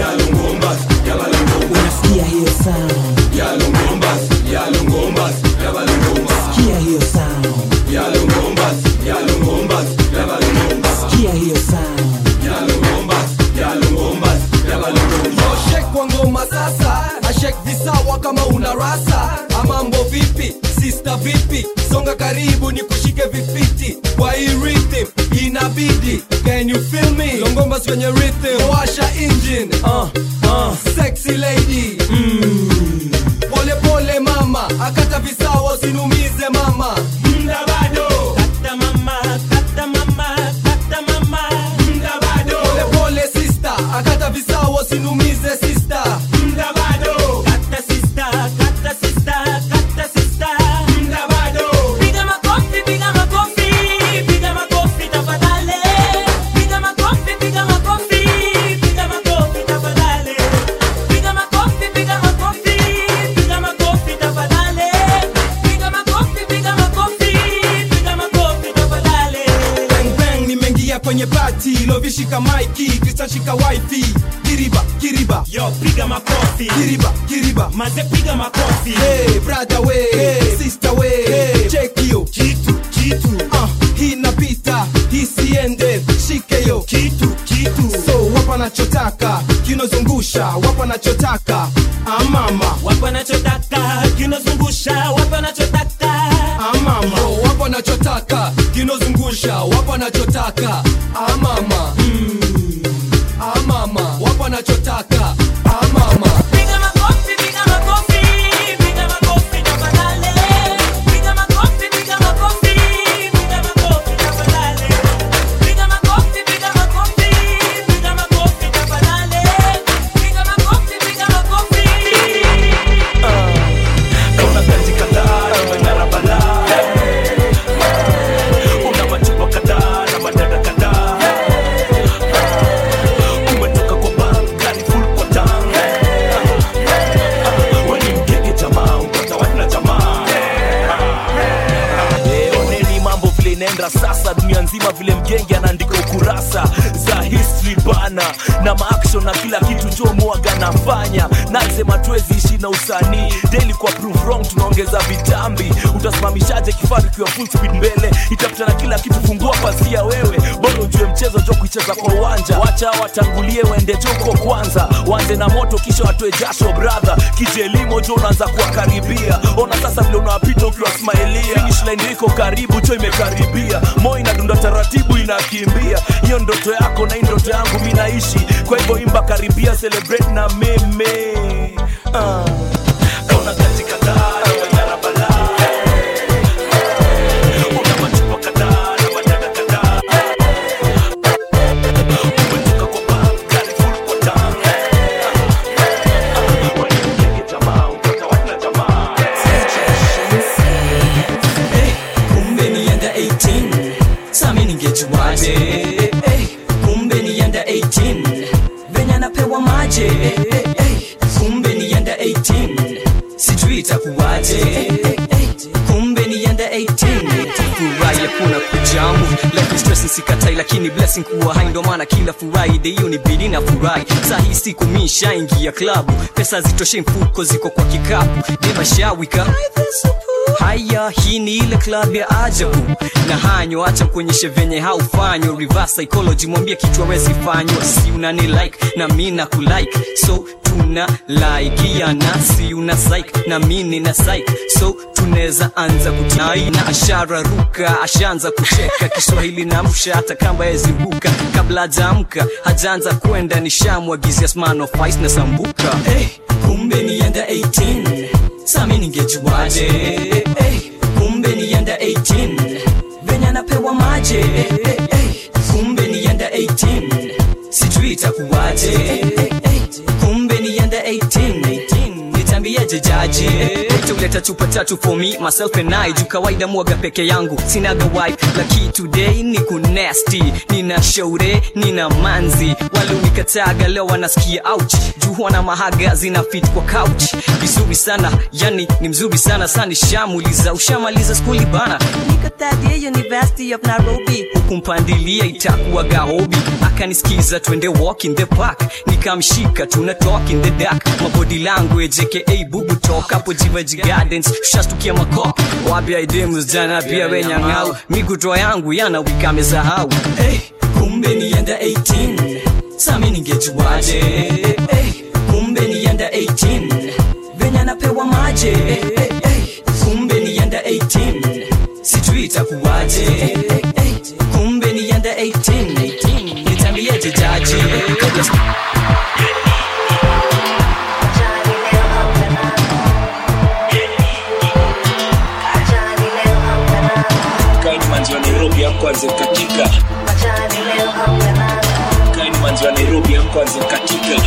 Unasikia hiyo sound? hiyo sound. Shake kwa ngoma sasa, ashake visawa kama una rasa. Amambo vipi, sister vipi, songa karibu ni kushike vifiti. Kwa hii rhythm, inabidi, can you feel me? Longomba kwenye rhythm, washa engine. Sexy lady, pole pole mama, akata visawa sinumize mama. Mda bado, kata mama, kata mama, kata mama. Mda bado, pole pole sister, akata visawa sinumize sister. Mda bado, kata sister, kata sister, kata sister. Mda bado, piga makofi, piga makofi, piga makofi tafadhali. Piga makofi, piga makofi, piga makofi tafadhali. Piga makofi, piga makofi, piga makofi tafadhali. Piga makofi, piga makofi, piga makofi tafadhali. Bang bang nimeingia kwenye party, lovishika maiki, Krista shika wifi. Kiriba, kiriba, yo piga makofi. Kiriba, kiriba, maze piga makofi. Hey brother we, hey sister we, hey check yo. Kitu, kitu, hii napita, hii siende, shike yo. Kitu, kitu, so wapa nachotaka, kinozungusha, wapa nachotaka. Mama, wapa nachotaka, kinozungusha, wapa nachotaka. Mama, wapa nachotaka, kinozungusha, wapa nachotaka. Mama, mama, wapa nachotaka. Mama, piga makofi, piga makofi, piga makofi tafadhali. Piga makofi, piga makofi, piga makofi tafadhali. Piga makofi, piga makofi, piga makofi tafadhali. Piga makofi, piga makofi. Kauna kazi kadhaa na mangara balaa. Una machupa kadhaa na madada kadhaa. Umetoka kwa banka ni full kwa tanga. Wani mgege jamaa, upata wana jamaa. Oneni mambo vile inaenda sasa, dunia nzima vile mgenge anaandika ukurasa za history bana, na maaction na kila kitu njoo muaga nafanya. Nasema tuwezi ishi na usanii, daily kwa prove wrong tunaongeza vitambi. Utasimamishaje kifaru kiwa full speed mbele, itapita na kila kitu, fungua pasia wewe. Bora ujue mchezo jo kuicheza kwa uwanja, wacha watangulie waende joko kwanza. Wanze na moto kisha watoe jasho brother, kije limo jo unaanza kuwakaribia. Ona sasa vile unawapita ukiwa smileia, finish line iko karibu jo imekaribia. Moyo inadunda taratibu inakimbia, hiyo ndoto yako na ndoto yangu mimi naishi. Kwa hivyo imba karibia, celebrate na meme. Kauna kazi kadhaa na mangara balaa. Una machupa kadhaa na madada kadhaa. Umetoka kwa banka ni full kwa tanga. Wani mgege jamaa, upata wana jamaa. Kumbe nienda 18, sami ningejuaje? Kumbe nienda 18, venye napewa maje. Kumbe nienda 18, sijui itakuwaje. Kumbe nienda 18, furahi kuna kujamu. Life is stress sikatai, lakini blessing kuwa hai, ndo maana kila Friday hiyo ni bidi na furahi. Sahi siku misha ingia club, pesa zitoshe mfuko ziko kwa kikapu. Dema shawika haya, hii ni ile club ya ajabu. Na hanyo acha mkuonyeshe venye haufanyo. Reverse psychology, mwambie kitu hawezi fanywa. Si unani like na mimi na kulike, so tuna like ya nasi. Una psych na mimi na psych, so tunaweza anza kutai. Na ashara ruka, ashaanza kucheka. Kiswahili na msha hata kamba yezibuka. Kabla hajaamka hajaanza kwenda, nishamwagizia smano face na sambuka. Kumbe nienda 18, sami ningejuaje? Kumbe nienda 18, venye napewa maje. Kumbe nienda 18, sijui itakuwaje. Kumbe nienda 18, nitambieje jaji? Tuleta chupa tatu for me, myself and I. Juu kawaida mwaga peke yangu, sinaga wife. Laki today niku nasty, nina shaure, nina manzi. Wale unikataga leo wanasikia ouch. Juu wana mahaga zina fit kwa couch. Vizuri sana, yani ni mzuri sana. Sani shamuliza, ushamaliza skuli bana. Niko third year University of Nairobi. Hukumpandilia itakuwa gahobi. Akanisikiza twende walk in the park. Nikamshika tuna talk in the dark. My body language aka bubu talk. Hapo Jivaji Gardens shastukia makop. Wapi idemus jana pia wenya ngau. Migutoa yangu yana wika mesahau. kumbe nienda 18 sami ningejuaje kumbe nienda 18 venya napewa maje kumbe nienda 18 sijui itakuwaje kumbe nienda 18 nitambieje jaji Kaini manzi wa Nairobi amkwanze katika Kaini manzi wa Nairobi amkwanze katika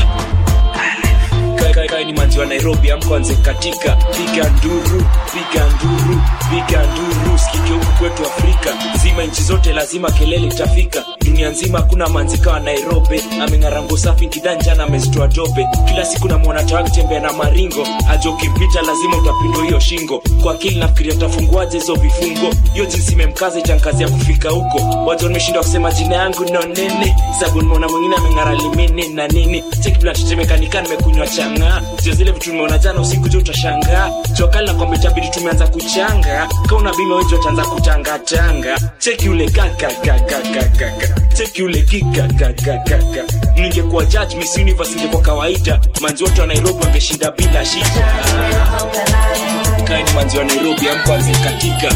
Kaini manzi wa Nairobi amkwanze katika piga nduru piga nduru piga nduru sikike huku kwetu Afrika zima nchi zote lazima kelele itafika dunia nzima kuna manzika wa Nairobi amengarango safi kidanja na amezitoa dope kila siku na muona tawaki tembea na maringo aje ukipita lazima utapindwa hiyo shingo kwa akili nafikiria utafunguaje hizo vifungo hiyo jinsi memkaza itankazi ya kufika huko watu wameshindwa kusema jina yangu no nene sababu nimeona mwingine amengara limini na nini check bila tetemeka nikani nimekunywa changa sio zile vitu nimeona jana usiku je utashangaa jokali na kwamba itabidi tumeanza kuchanga kauna bima wewe utaanza kutanga tanga check yule kaka check yule kika ningekuwa judge Miss Universe ingekuwa kawaida manzi wote wa Nairobi wangeshinda bila shida Kaini manzi wa Nairobi amkwanze katika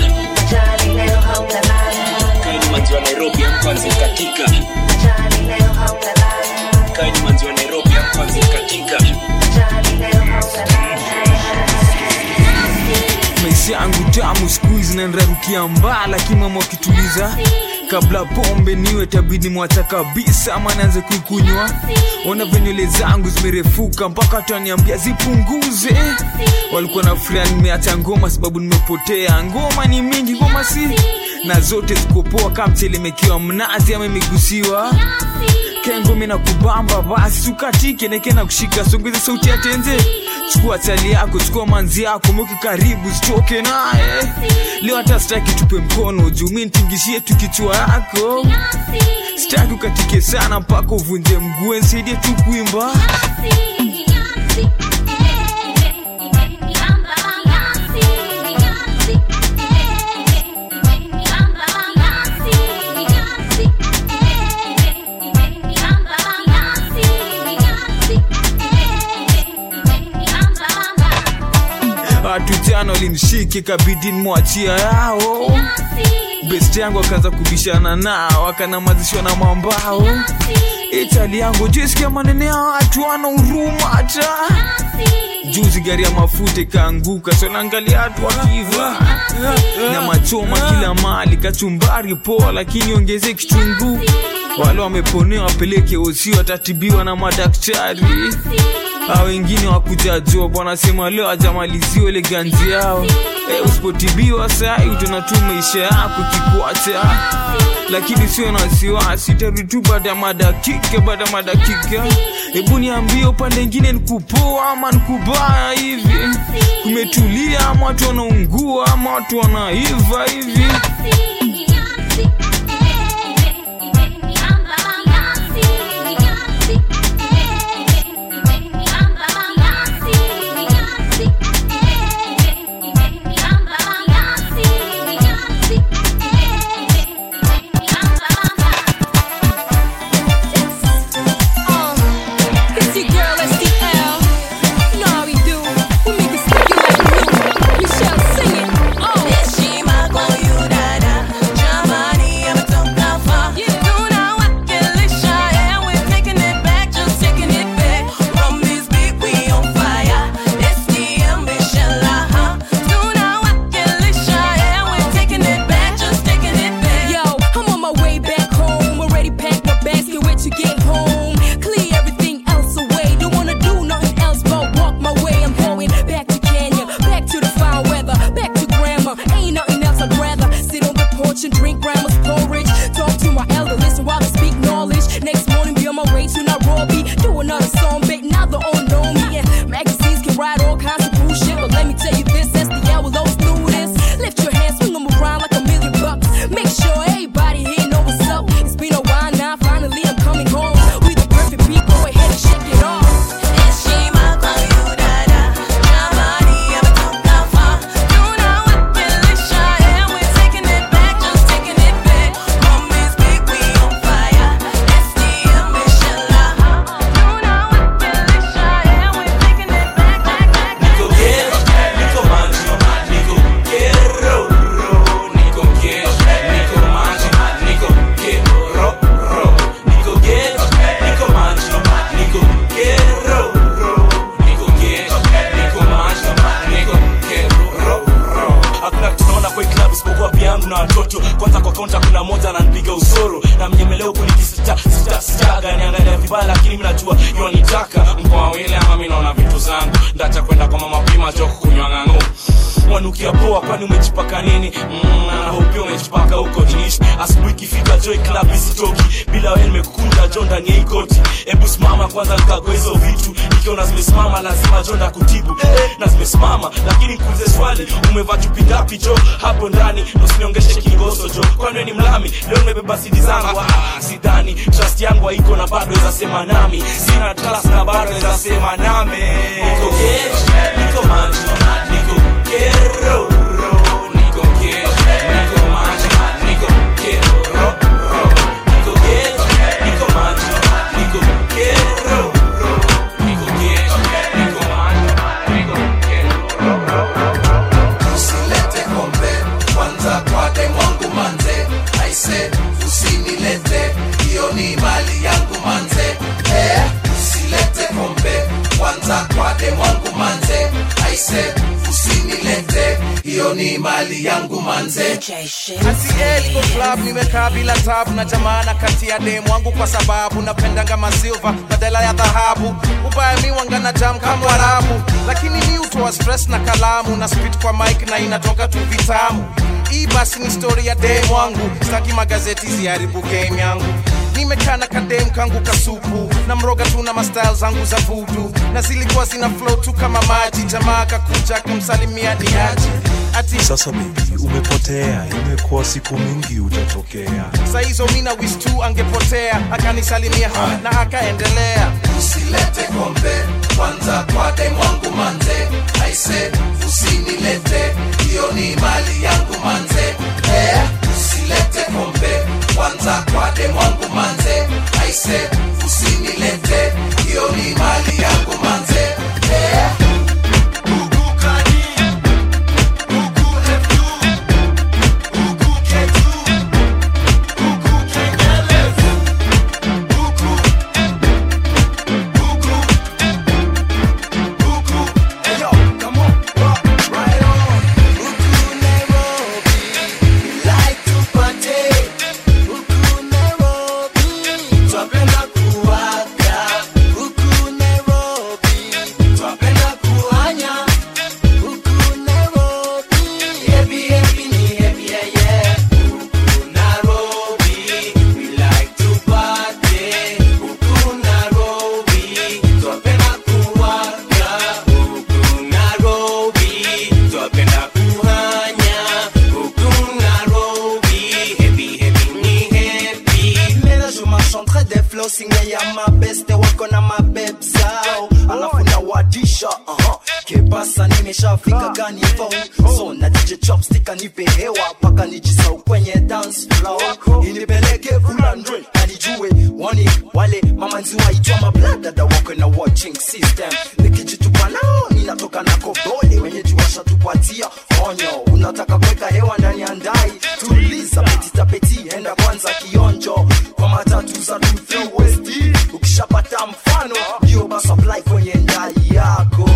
Kaini manzi wa Nairobi amkwanze katika Kaini manzi wa Nairobi amkwanze katika maisha yangu tamu squeeze na nrarukia mbala kimama kituliza kabla pombe niwe tabidi mwacha kabisa ama naanze kuikunywa ona venywele zangu zimerefuka mpaka taniambia zipunguze walikuwa na fulani nimeacha ngoma sababu nimepotea ngoma ni mingi ngoma si na zote zikopoa kama mtelemekiwa mnazi ama imegusiwa kengome na kubamba basi ukatike neke na kushika songeze sauti ya tenze chukua tali yako chukua manzi yako mweke karibu zitoke naye leo hata sitaki tupe mkono juu mimi nitingishie tu kichwa yako sitaki ukatike sana mpaka uvunje mguu nisaidie tu kuimba Tujana walinishike kabidi nimwachia yao best yangu akaanza kubishana nao akanamazishwa na mambao itali yangu jisikia manene ya watu wana huruma hata juzi gari ya mafuta ikaanguka so naangalia watu wakiva na machoma kila mali kachumbari poa lakini ongeze kichungu wale wameponea wapeleke osi watatibiwa na madaktari wengine wakuja job wanasema leo hajamaliziwa ile ganzi yao usipotibiwa saa utaona tu maisha yako kikuacha lakini sio na wasiwasi tarudi tu baada ya madakika hebu niambie upande mwingine nikupoa ama nikubaya hivi kumetulia ama watu wanaungua ama watu wanaiva hivi Heshima kwa huyu dada nimeleo kulikisitaga niangalia vibaya lakini minajua yonitaka mkoa wile ama minaona vitu zangu ndacha kwenda kwa mama pima joko kunywa ng'angu wanukia poa kwani umejipaka nini na hopio umejipaka huko jinishi asubuhi kifika joy club isitoki bila wewe nimekukunda jonda ni ikoti ebu simama kwanza nikagwe hizo vitu nikiona zimesimama lazima jonda kutibu na zimesimama lakini nikuulize swali umevaa chupi ngapi jo hapo ndani usiniongeshe kingoso jo kwani ni mlami leo nimebeba CD zangu sidhani trust yangu haiko na bado inasema nami sina trust na bado inasema nami niko gesh niko manjo niko Quiero, Nico quiero, Nico manjo, Nico quiero, Nico quiero, Nico manjo, Nico quiero, Nico quiero, Nico manjo, Nico quiero. Usilete kombe kwanza kwa demu wangu manze, aise usinilete hiyo ni mali yangu manze. Usilete kombe kwanza kwa demu wangu manze, aise usinilete hiyo ni mali yangu manze. Ati kwa club nimekaa bila tabu na jamana kati ya demu wangu kwa sababu napendanga masilva badala ya dhahabu. Ubaya mi wangana jam kama Warabu, lakini mi utoa stress na kalamu na spit kwa mic na inatoka tu vitamu. Hii basi ni story ya demu wangu, sitaki magazeti ziharibu game yangu. Nimekana kadem kangu kasupu na mroga tu na mastyle zangu za voodoo na zilikuwa zina flow tu kama maji. Jamaa kakuja kumsalimia ni aje ati sasa baby umepotea, imekuwa siku mingi utatokea. Saizo mina wish tu angepotea, akanisalimia na akaendelea. Usilete kombe kwanza kwa demu wangu manze, aise usinilete hiyo ni mali yangu manze. Usilete kombe kwanza kwa demu wangu manze, aise usinilete hiyo ni mali yangu manze. Nimeshafika gani phone so na DJ chopstick anipe hewa paka nijisau kwenye dance floor inipeleke fulandre anijue wani wale mama nziwa itwa mablada da wako na watching system nikijitupa nao ninatoka na kobole wenye jiwasha tupatia onyo unataka kuweka hewa ndani ya ndai tuliza petita peti enda kwanza kionjo kwa matatu za Truth West ukishapata mfano ndio basi apply kwenye ndai yako.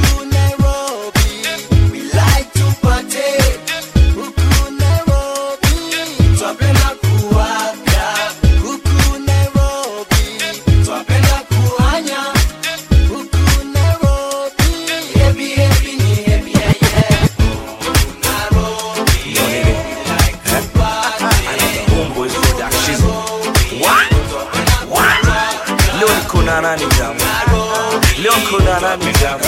Leo kuna nani jamu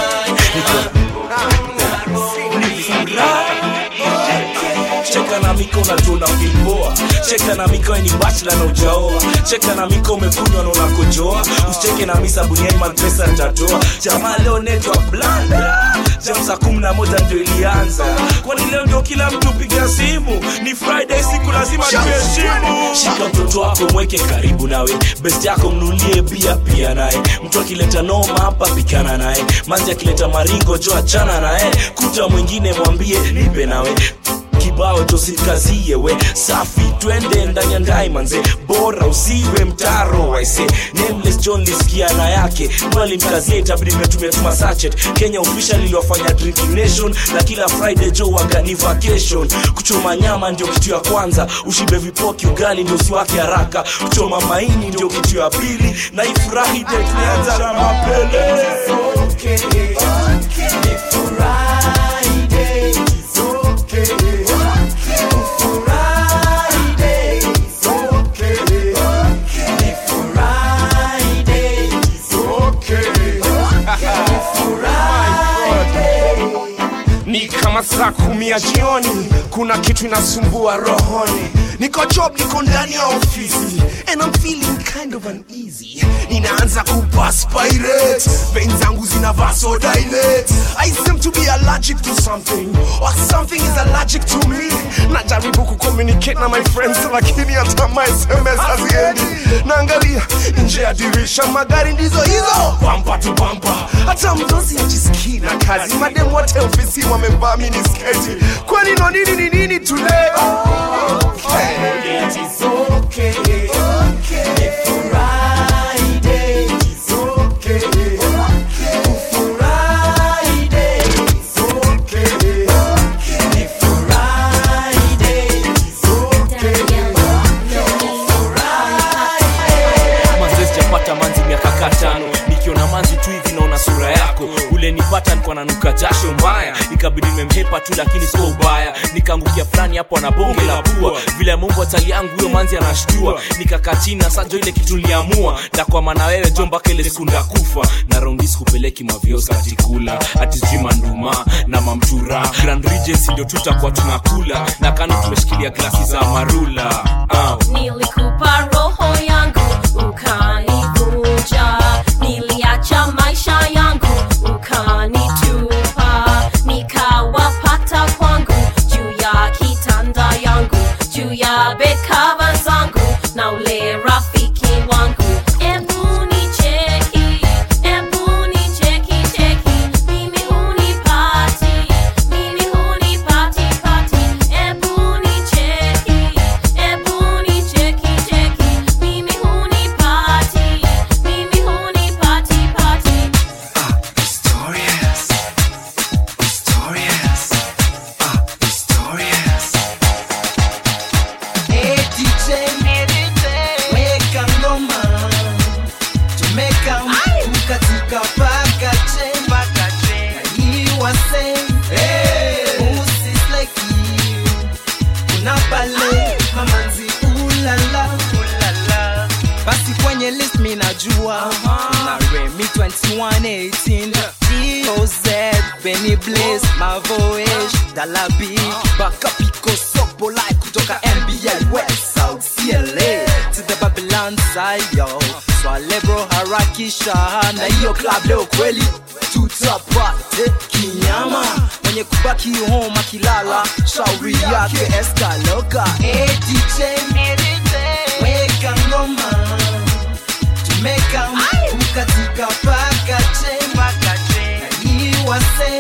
cheka na miko na tuna filpoa cheka na miko ni bachelor na ujaoa cheka na miko umekunywa na unakojoa usicheke na misa buniani mapesa nitatoa jamaa leo netwa blanda jamsa 11 ndio ilianza kwani leo ndio kila mtu piga simu ni Friday siku lazima tuheshimu shika mtoto wako mweke karibu nawe best yako mnulie pia naye mtu akileta noma hapa pikana naye manzi akileta maringo jo achana naye kuta mwingine mwambie nipe nawe kibao josikazie we safi twende ndani ya ndai manze bora usiwe mtaro aise Nameless John lisikia na yake twali mkazie itabidi metumia sachet Kenya official iliwafanya drinking nation na kila Friday Joe wagani vacation kuchoma nyama ndio kitu ya kwanza ushibe vipoki ugali ndio usiwake haraka kuchoma maini ndio kitu ya pili na ifurahi ndio tunaanza na mapele okay ni Friday it's okay Friday it's okay ni Friday it's okay Friday ni kama saa 10 jioni kuna kitu inasumbua rohoni niko job niko ndani ya ofisi and I'm feeling kind of uneasy ninaanza kuperspirate veins zangu zinavasodilate I seem to be allergic to something or something is allergic to me najaribu kucommunicate na my friends lakini hata my SMS haziendi naangalia nje ya dirisha magari ndizo hizo bumper to bumper hata mdosi ajisikii na kazi madem wote ofisi wamevaa minisketi kwani no nini today okay it is okay okay Friday it's okay Friday it's okay Friday it's okay manzi japata manzi miaka 5 nikiona manzi tu hivi naona sura yako ule nipata nilikuwa nanuka jasho mbaya ikabidi nimemhepa tu lakini sio ubaya nikaangukia fulani hapo na bonge la pua vile Mungu atali yangu huyo manzi anashtua nikakaa chini na sajo ile kitu niliamua na kwa maana wewe jomba kile sekunda kufa na rondis kupeleki mavios katikula atijima nduma na mamtura Grand Regency ndio tutakuwa tunakula na kanu tumeshikilia glasi za marula Nilikupa roho yangu ukanivunja niliacha maisha yangu ukanitupa nikawapata kwangu juu ya kitanda yangu juu ya bed cover zangu na ule rafiki wangu ebu nicheki mimi hunipati pati ebu nicheki mimi hunipati pati Hey DJ, weka ngoma tumeka mkatika paka chemba iwase usisleki kuna pale mamanzi ulala basi kwenye list minajua na Remy 2118 DOZ Benny Blaze Mavoish Dalabi Baka Pico Sopo like kutoka NBA West South CLA to the Babylon side yo swale bro harakisha na hiyo club leo kweli tutapate kinyama mwenye kubaki home akilala shauri yake eskaloka DJ weka ngoma tumeka mkatika paka chemba iwase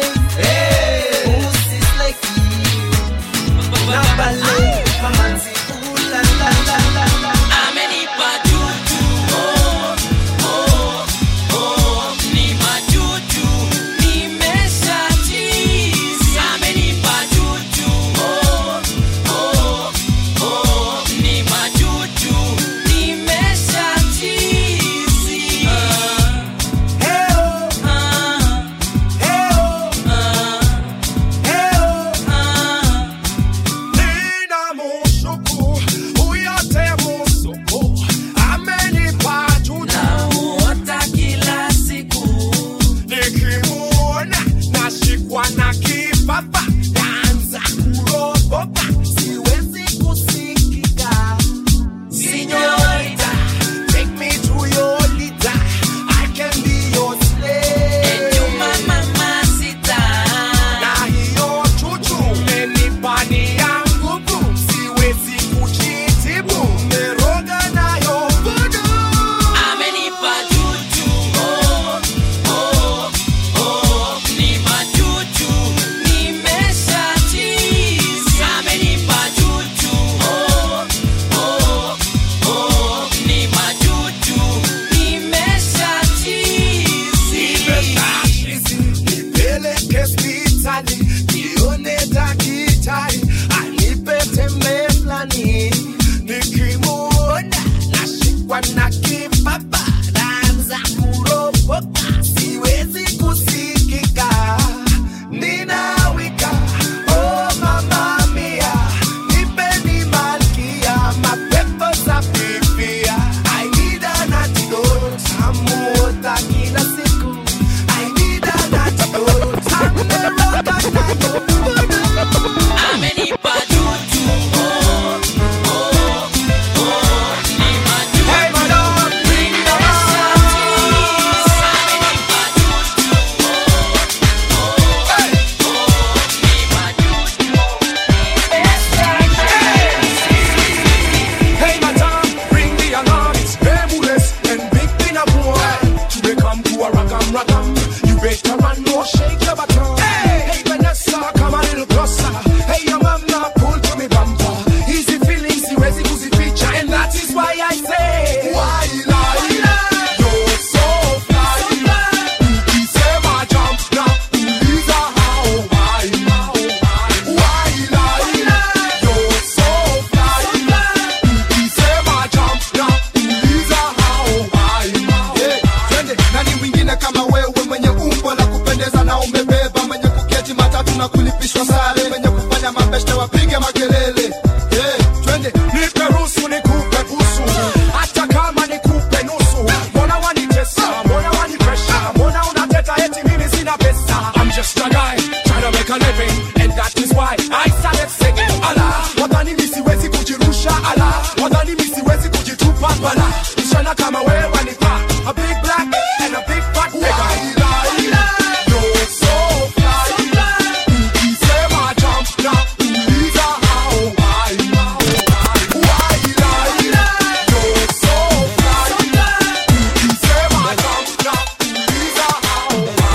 usisleki na bale mamanzi ulalalala amenipa juju ni majuju nimeshachizi amenipa juju ni majuju wanakipapa naanza kuropoka, siwezi kusikika, ninawika. Oh mama mia, nipeni malkia, mapepo za pipia. I need an antidote, amuota kila siku. I need an antidote, amuota kila siku. Amenipa juju, hey madam, bring it on. Hey madam, bring the alarm. It's Bermudez and Big Dinner boy. Today come to a rock'em. You better run, no shake your baton. Hey Vanessa, come a little closer. Hey your mama, pull to me bumper. Easy feelings, siwezi kuzificha, and that is why I say, why lie? You're so fly. Ukisema jump na uliza how. Why lie? You're so fly. Ukisema jump na uliza how. Twende, nani mwingine kama wewe, mwenye umbo la kupendeza na umebeba, mwenye kuketi matatu na kulipishwa sare, mwenye kufanya mabeshte wapige makelele. Twende, nipe ruhusu nikupe busu, hata kama nikupe nusu. Mbona wanitesa, mbona wanipresha, mbona unateta eti mimi sina pesa? I'm just a guy trying to make a living, and that is why I started singing. Ala, wadhani mimi siwezi kujirusha, ala, wadhani mimi siwezi kujitupa bala. Mshana kama wewe wanipa a big black and a big fat nigga. You're so fly. Ukisema jump na uliza how. Why lie? You're so fly. Ukisema jump na uliza how.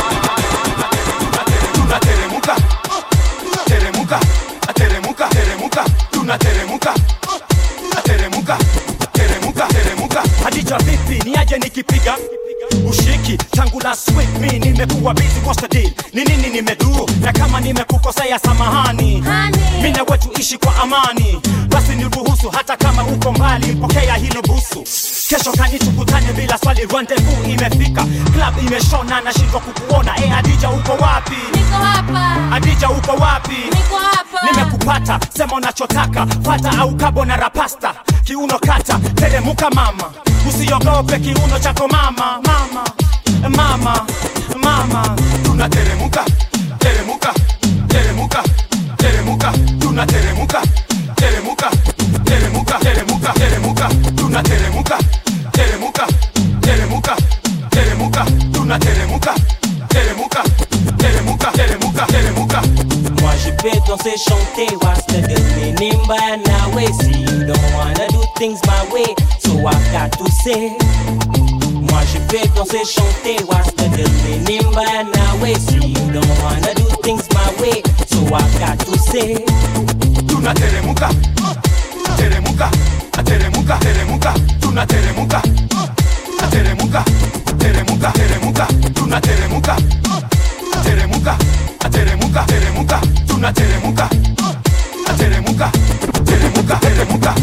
Tunateremuka, teremuka, ateremuka, teremuka, tunateremuka, ateremuka, teremuka, teremuka. Hadija vipi, niaje nikipiga ushiki tangu last week, mi nimekuwa busy, what's the deal? Ni nini nimeduru, na kama nimekukosea samahani. Mimi na wetu ishi kwa amani, basi niruhusu hata kama uko mbali, pokea hilo busu. Kesho kani tukutane bila swali, rendezvous imefika, club imeshona, nashindwa kukuona. Hadija uko wapi? Niko hapa. Hadija uko wapi? Niko hapa. Nimekupata, sema unachotaka, fata au carbonara pasta, kiuno kata, teremuka mama, usiogope kiuno chako mama, mama, mama, mama. Tunateremuka, teremuka, teremuka, teremuka, tunateremuka, teremuka, teremuka, teremuka, teremuka, tunateremuka, teremuka, teremuka, teremuka, tunateremuka, teremuka, teremuka, teremuka, teremuka. Moi je peux danser, chanter, what's the deal? Nimba na way, see you don't wanna do things my way, so I got to say. Moi je peux danser, chanter, what's the deal? Nimba na way, see you don't wanna do things my way, so I got to say. Tunateremuka, teremuka, ateremuka, teremuka, tunateremuka, ateremuka, teremuka, teremuka, tunateremuka, teremuka, ateremuka, teremuka, tunateremuka, ateremuka, teremuka, teremuka.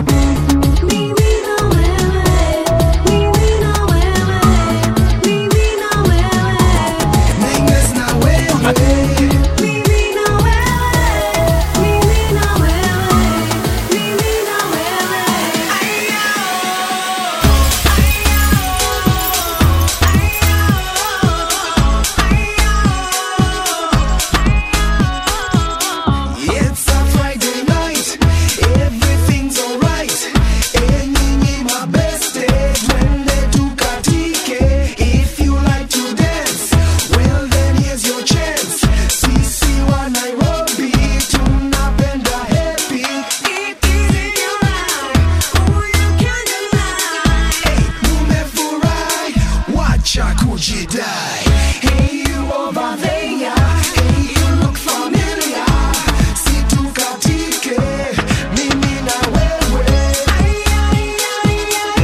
It's a Friday night, everything's alright. Enyi my best day, twende tukatike. If you like to dance, well then here's your chance. Sisi wa Nairobi, tunapenda happy. It is alright, oh you can't deny. Hey, mumefurahi, wacha kujidai. Hey you over there, hey you look familiar. Situkatike, mimi na wewe.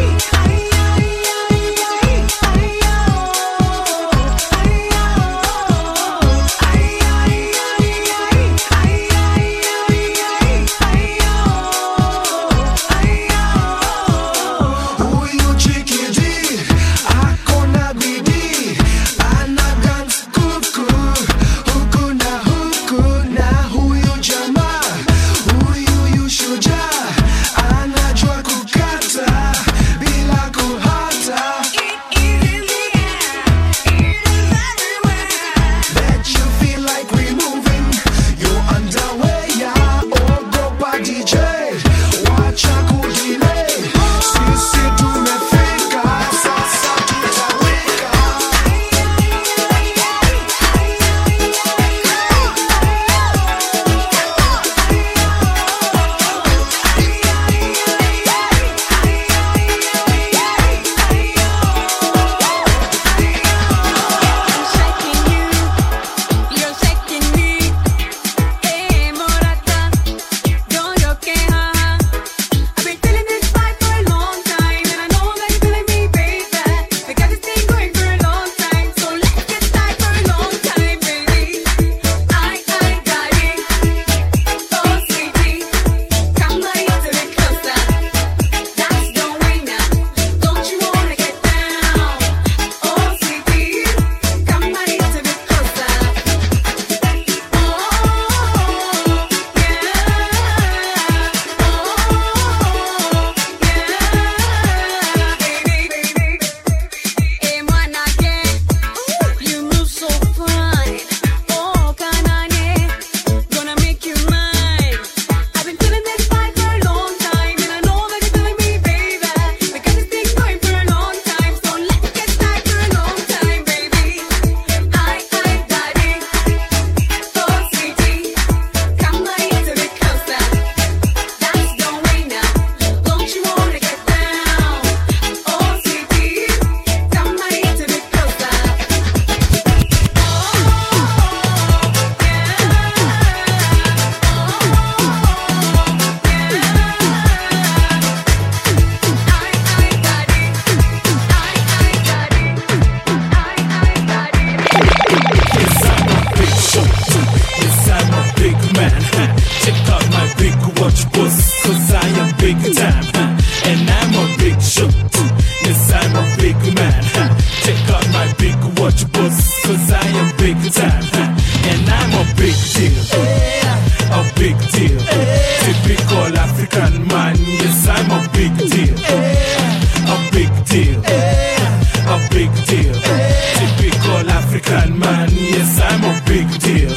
shook too. Yes, I'm a big man. Check out my big watch, boss, 'cause I am big time. And I'm a big deal. A big deal. Typical African man. Yes, I'm a big deal. A big deal. A big deal. Typical African man. Yes, I'm a big deal.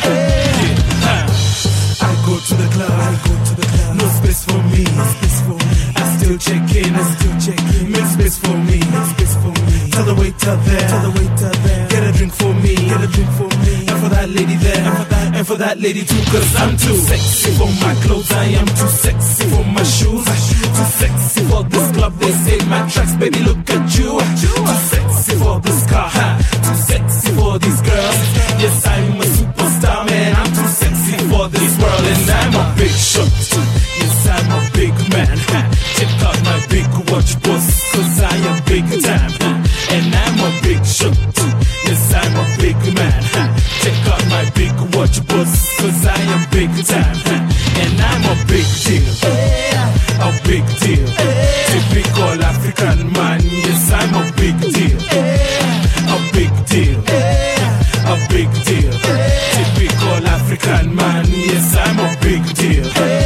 I go to the club. No space for me. I still check in. Make space for me. Tell the waiter there. Get a drink for me. And for that lady there. And for that lady too. 'Cause I'm too sexy for my clothes. I am too sexy for my shoes. Too sexy for this club. They say my tracks, baby, look at you. Too sexy for this car. Too sexy for these girls. Yes, I'm a superstar, man. I'm too sexy for this world. And I'm a big shot. Yes, I'm a big man. Check out my big watch, boss, 'cause I am big time. And I'm a big shot. Yes, I'm a big man. Check out my big watch, boss, 'cause I am big time. And I'm a big deal. A big deal. Typical African man. Yes, I'm a big deal. A big deal. A big deal. Typical African man. Yes, I'm a big deal.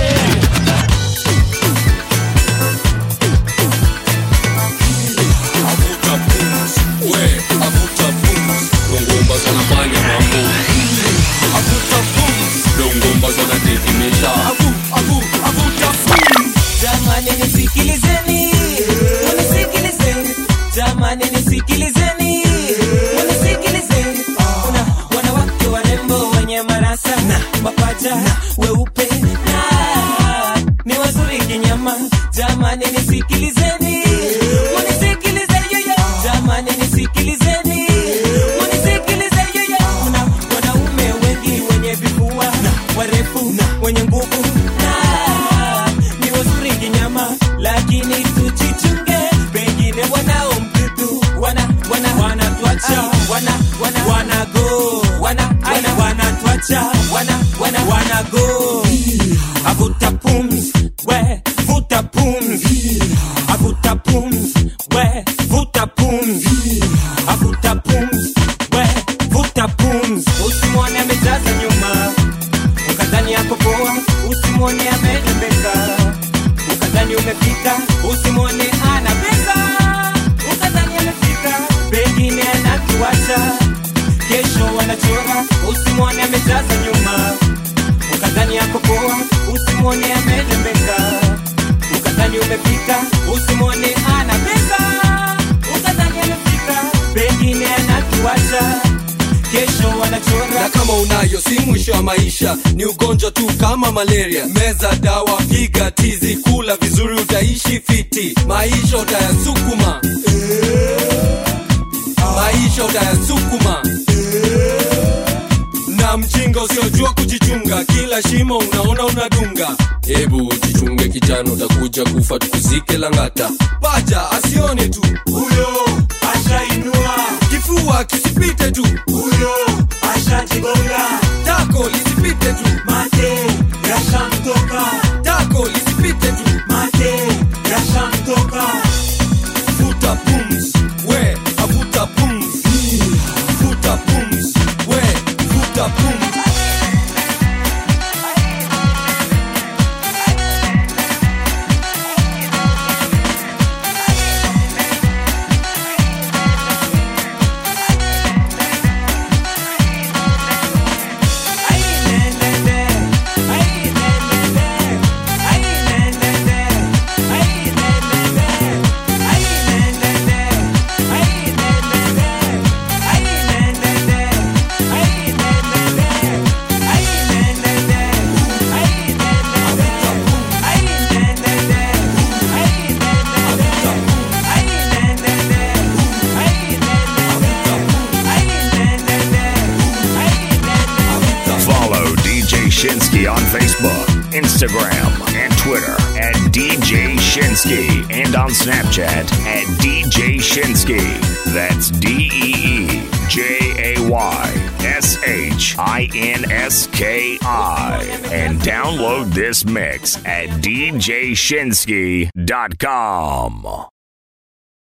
Jamani nisikilizeni, unisikilizeni. Jamani nisikilizeni, unisikilizeni. Kuna wanawake warembo wenye marasa na mapacha weupe na ni wazuri kinyama. Jamani nisikilizeni, unisikilizeni. Jamani nisikilizeni, unisikilizeni. Kuna wanaume wengi wenye vifua warefu wenye nguvu ni wazuri kinyama, lakini tujichunge, pengine wanao mdudu wanatuacha wanatuacha avuta pumzi we vuta pumzi, avuta pumzi we vuta pumzi, avuta pumzi we vuta pumzi. Usimwone amejaza nyuma ukadhani yako poa, usimwone amerembeka ukadhani umefika, usimwone ana pesa ukadhani amefika, pengine anatuacha kesho wanachora. Usimwone amejaza nyuma ukadhani yako poa, usimwone amerembeka ukadhani umefika, usimwone ana pesa ukadhani amefika, pengine anatuacha kesho wanachora. Na kama unayo si mwisho wa maisha, ni ugonjwa tu kama malaria. Meza dawa, piga tizi, kula vizuri utaishi fiti. Maisha utayasukuma, maisha utayasukuma. Na mjinga usiojua kujichunga, kila shimo unaona unadunga. Hebu jichunge kijana, utakuja kufa tukuzike Langata. Paja asione tu huyo ashainua, kifua kisipite tu huyo ashajigonga, tako lisipite tu mate yashamtoka, tako lisipite tu mate yashamtoka. Vuta pumzi we avuta pumzi, vuta pumzi we vuta pumzi. Shinsky on Facebook, Instagram, and Twitter at DJ Shinsky, and on Snapchat at DJ Shinsky. That's DEEJAYSHINSKI. And download this mix at DJShinsky.com.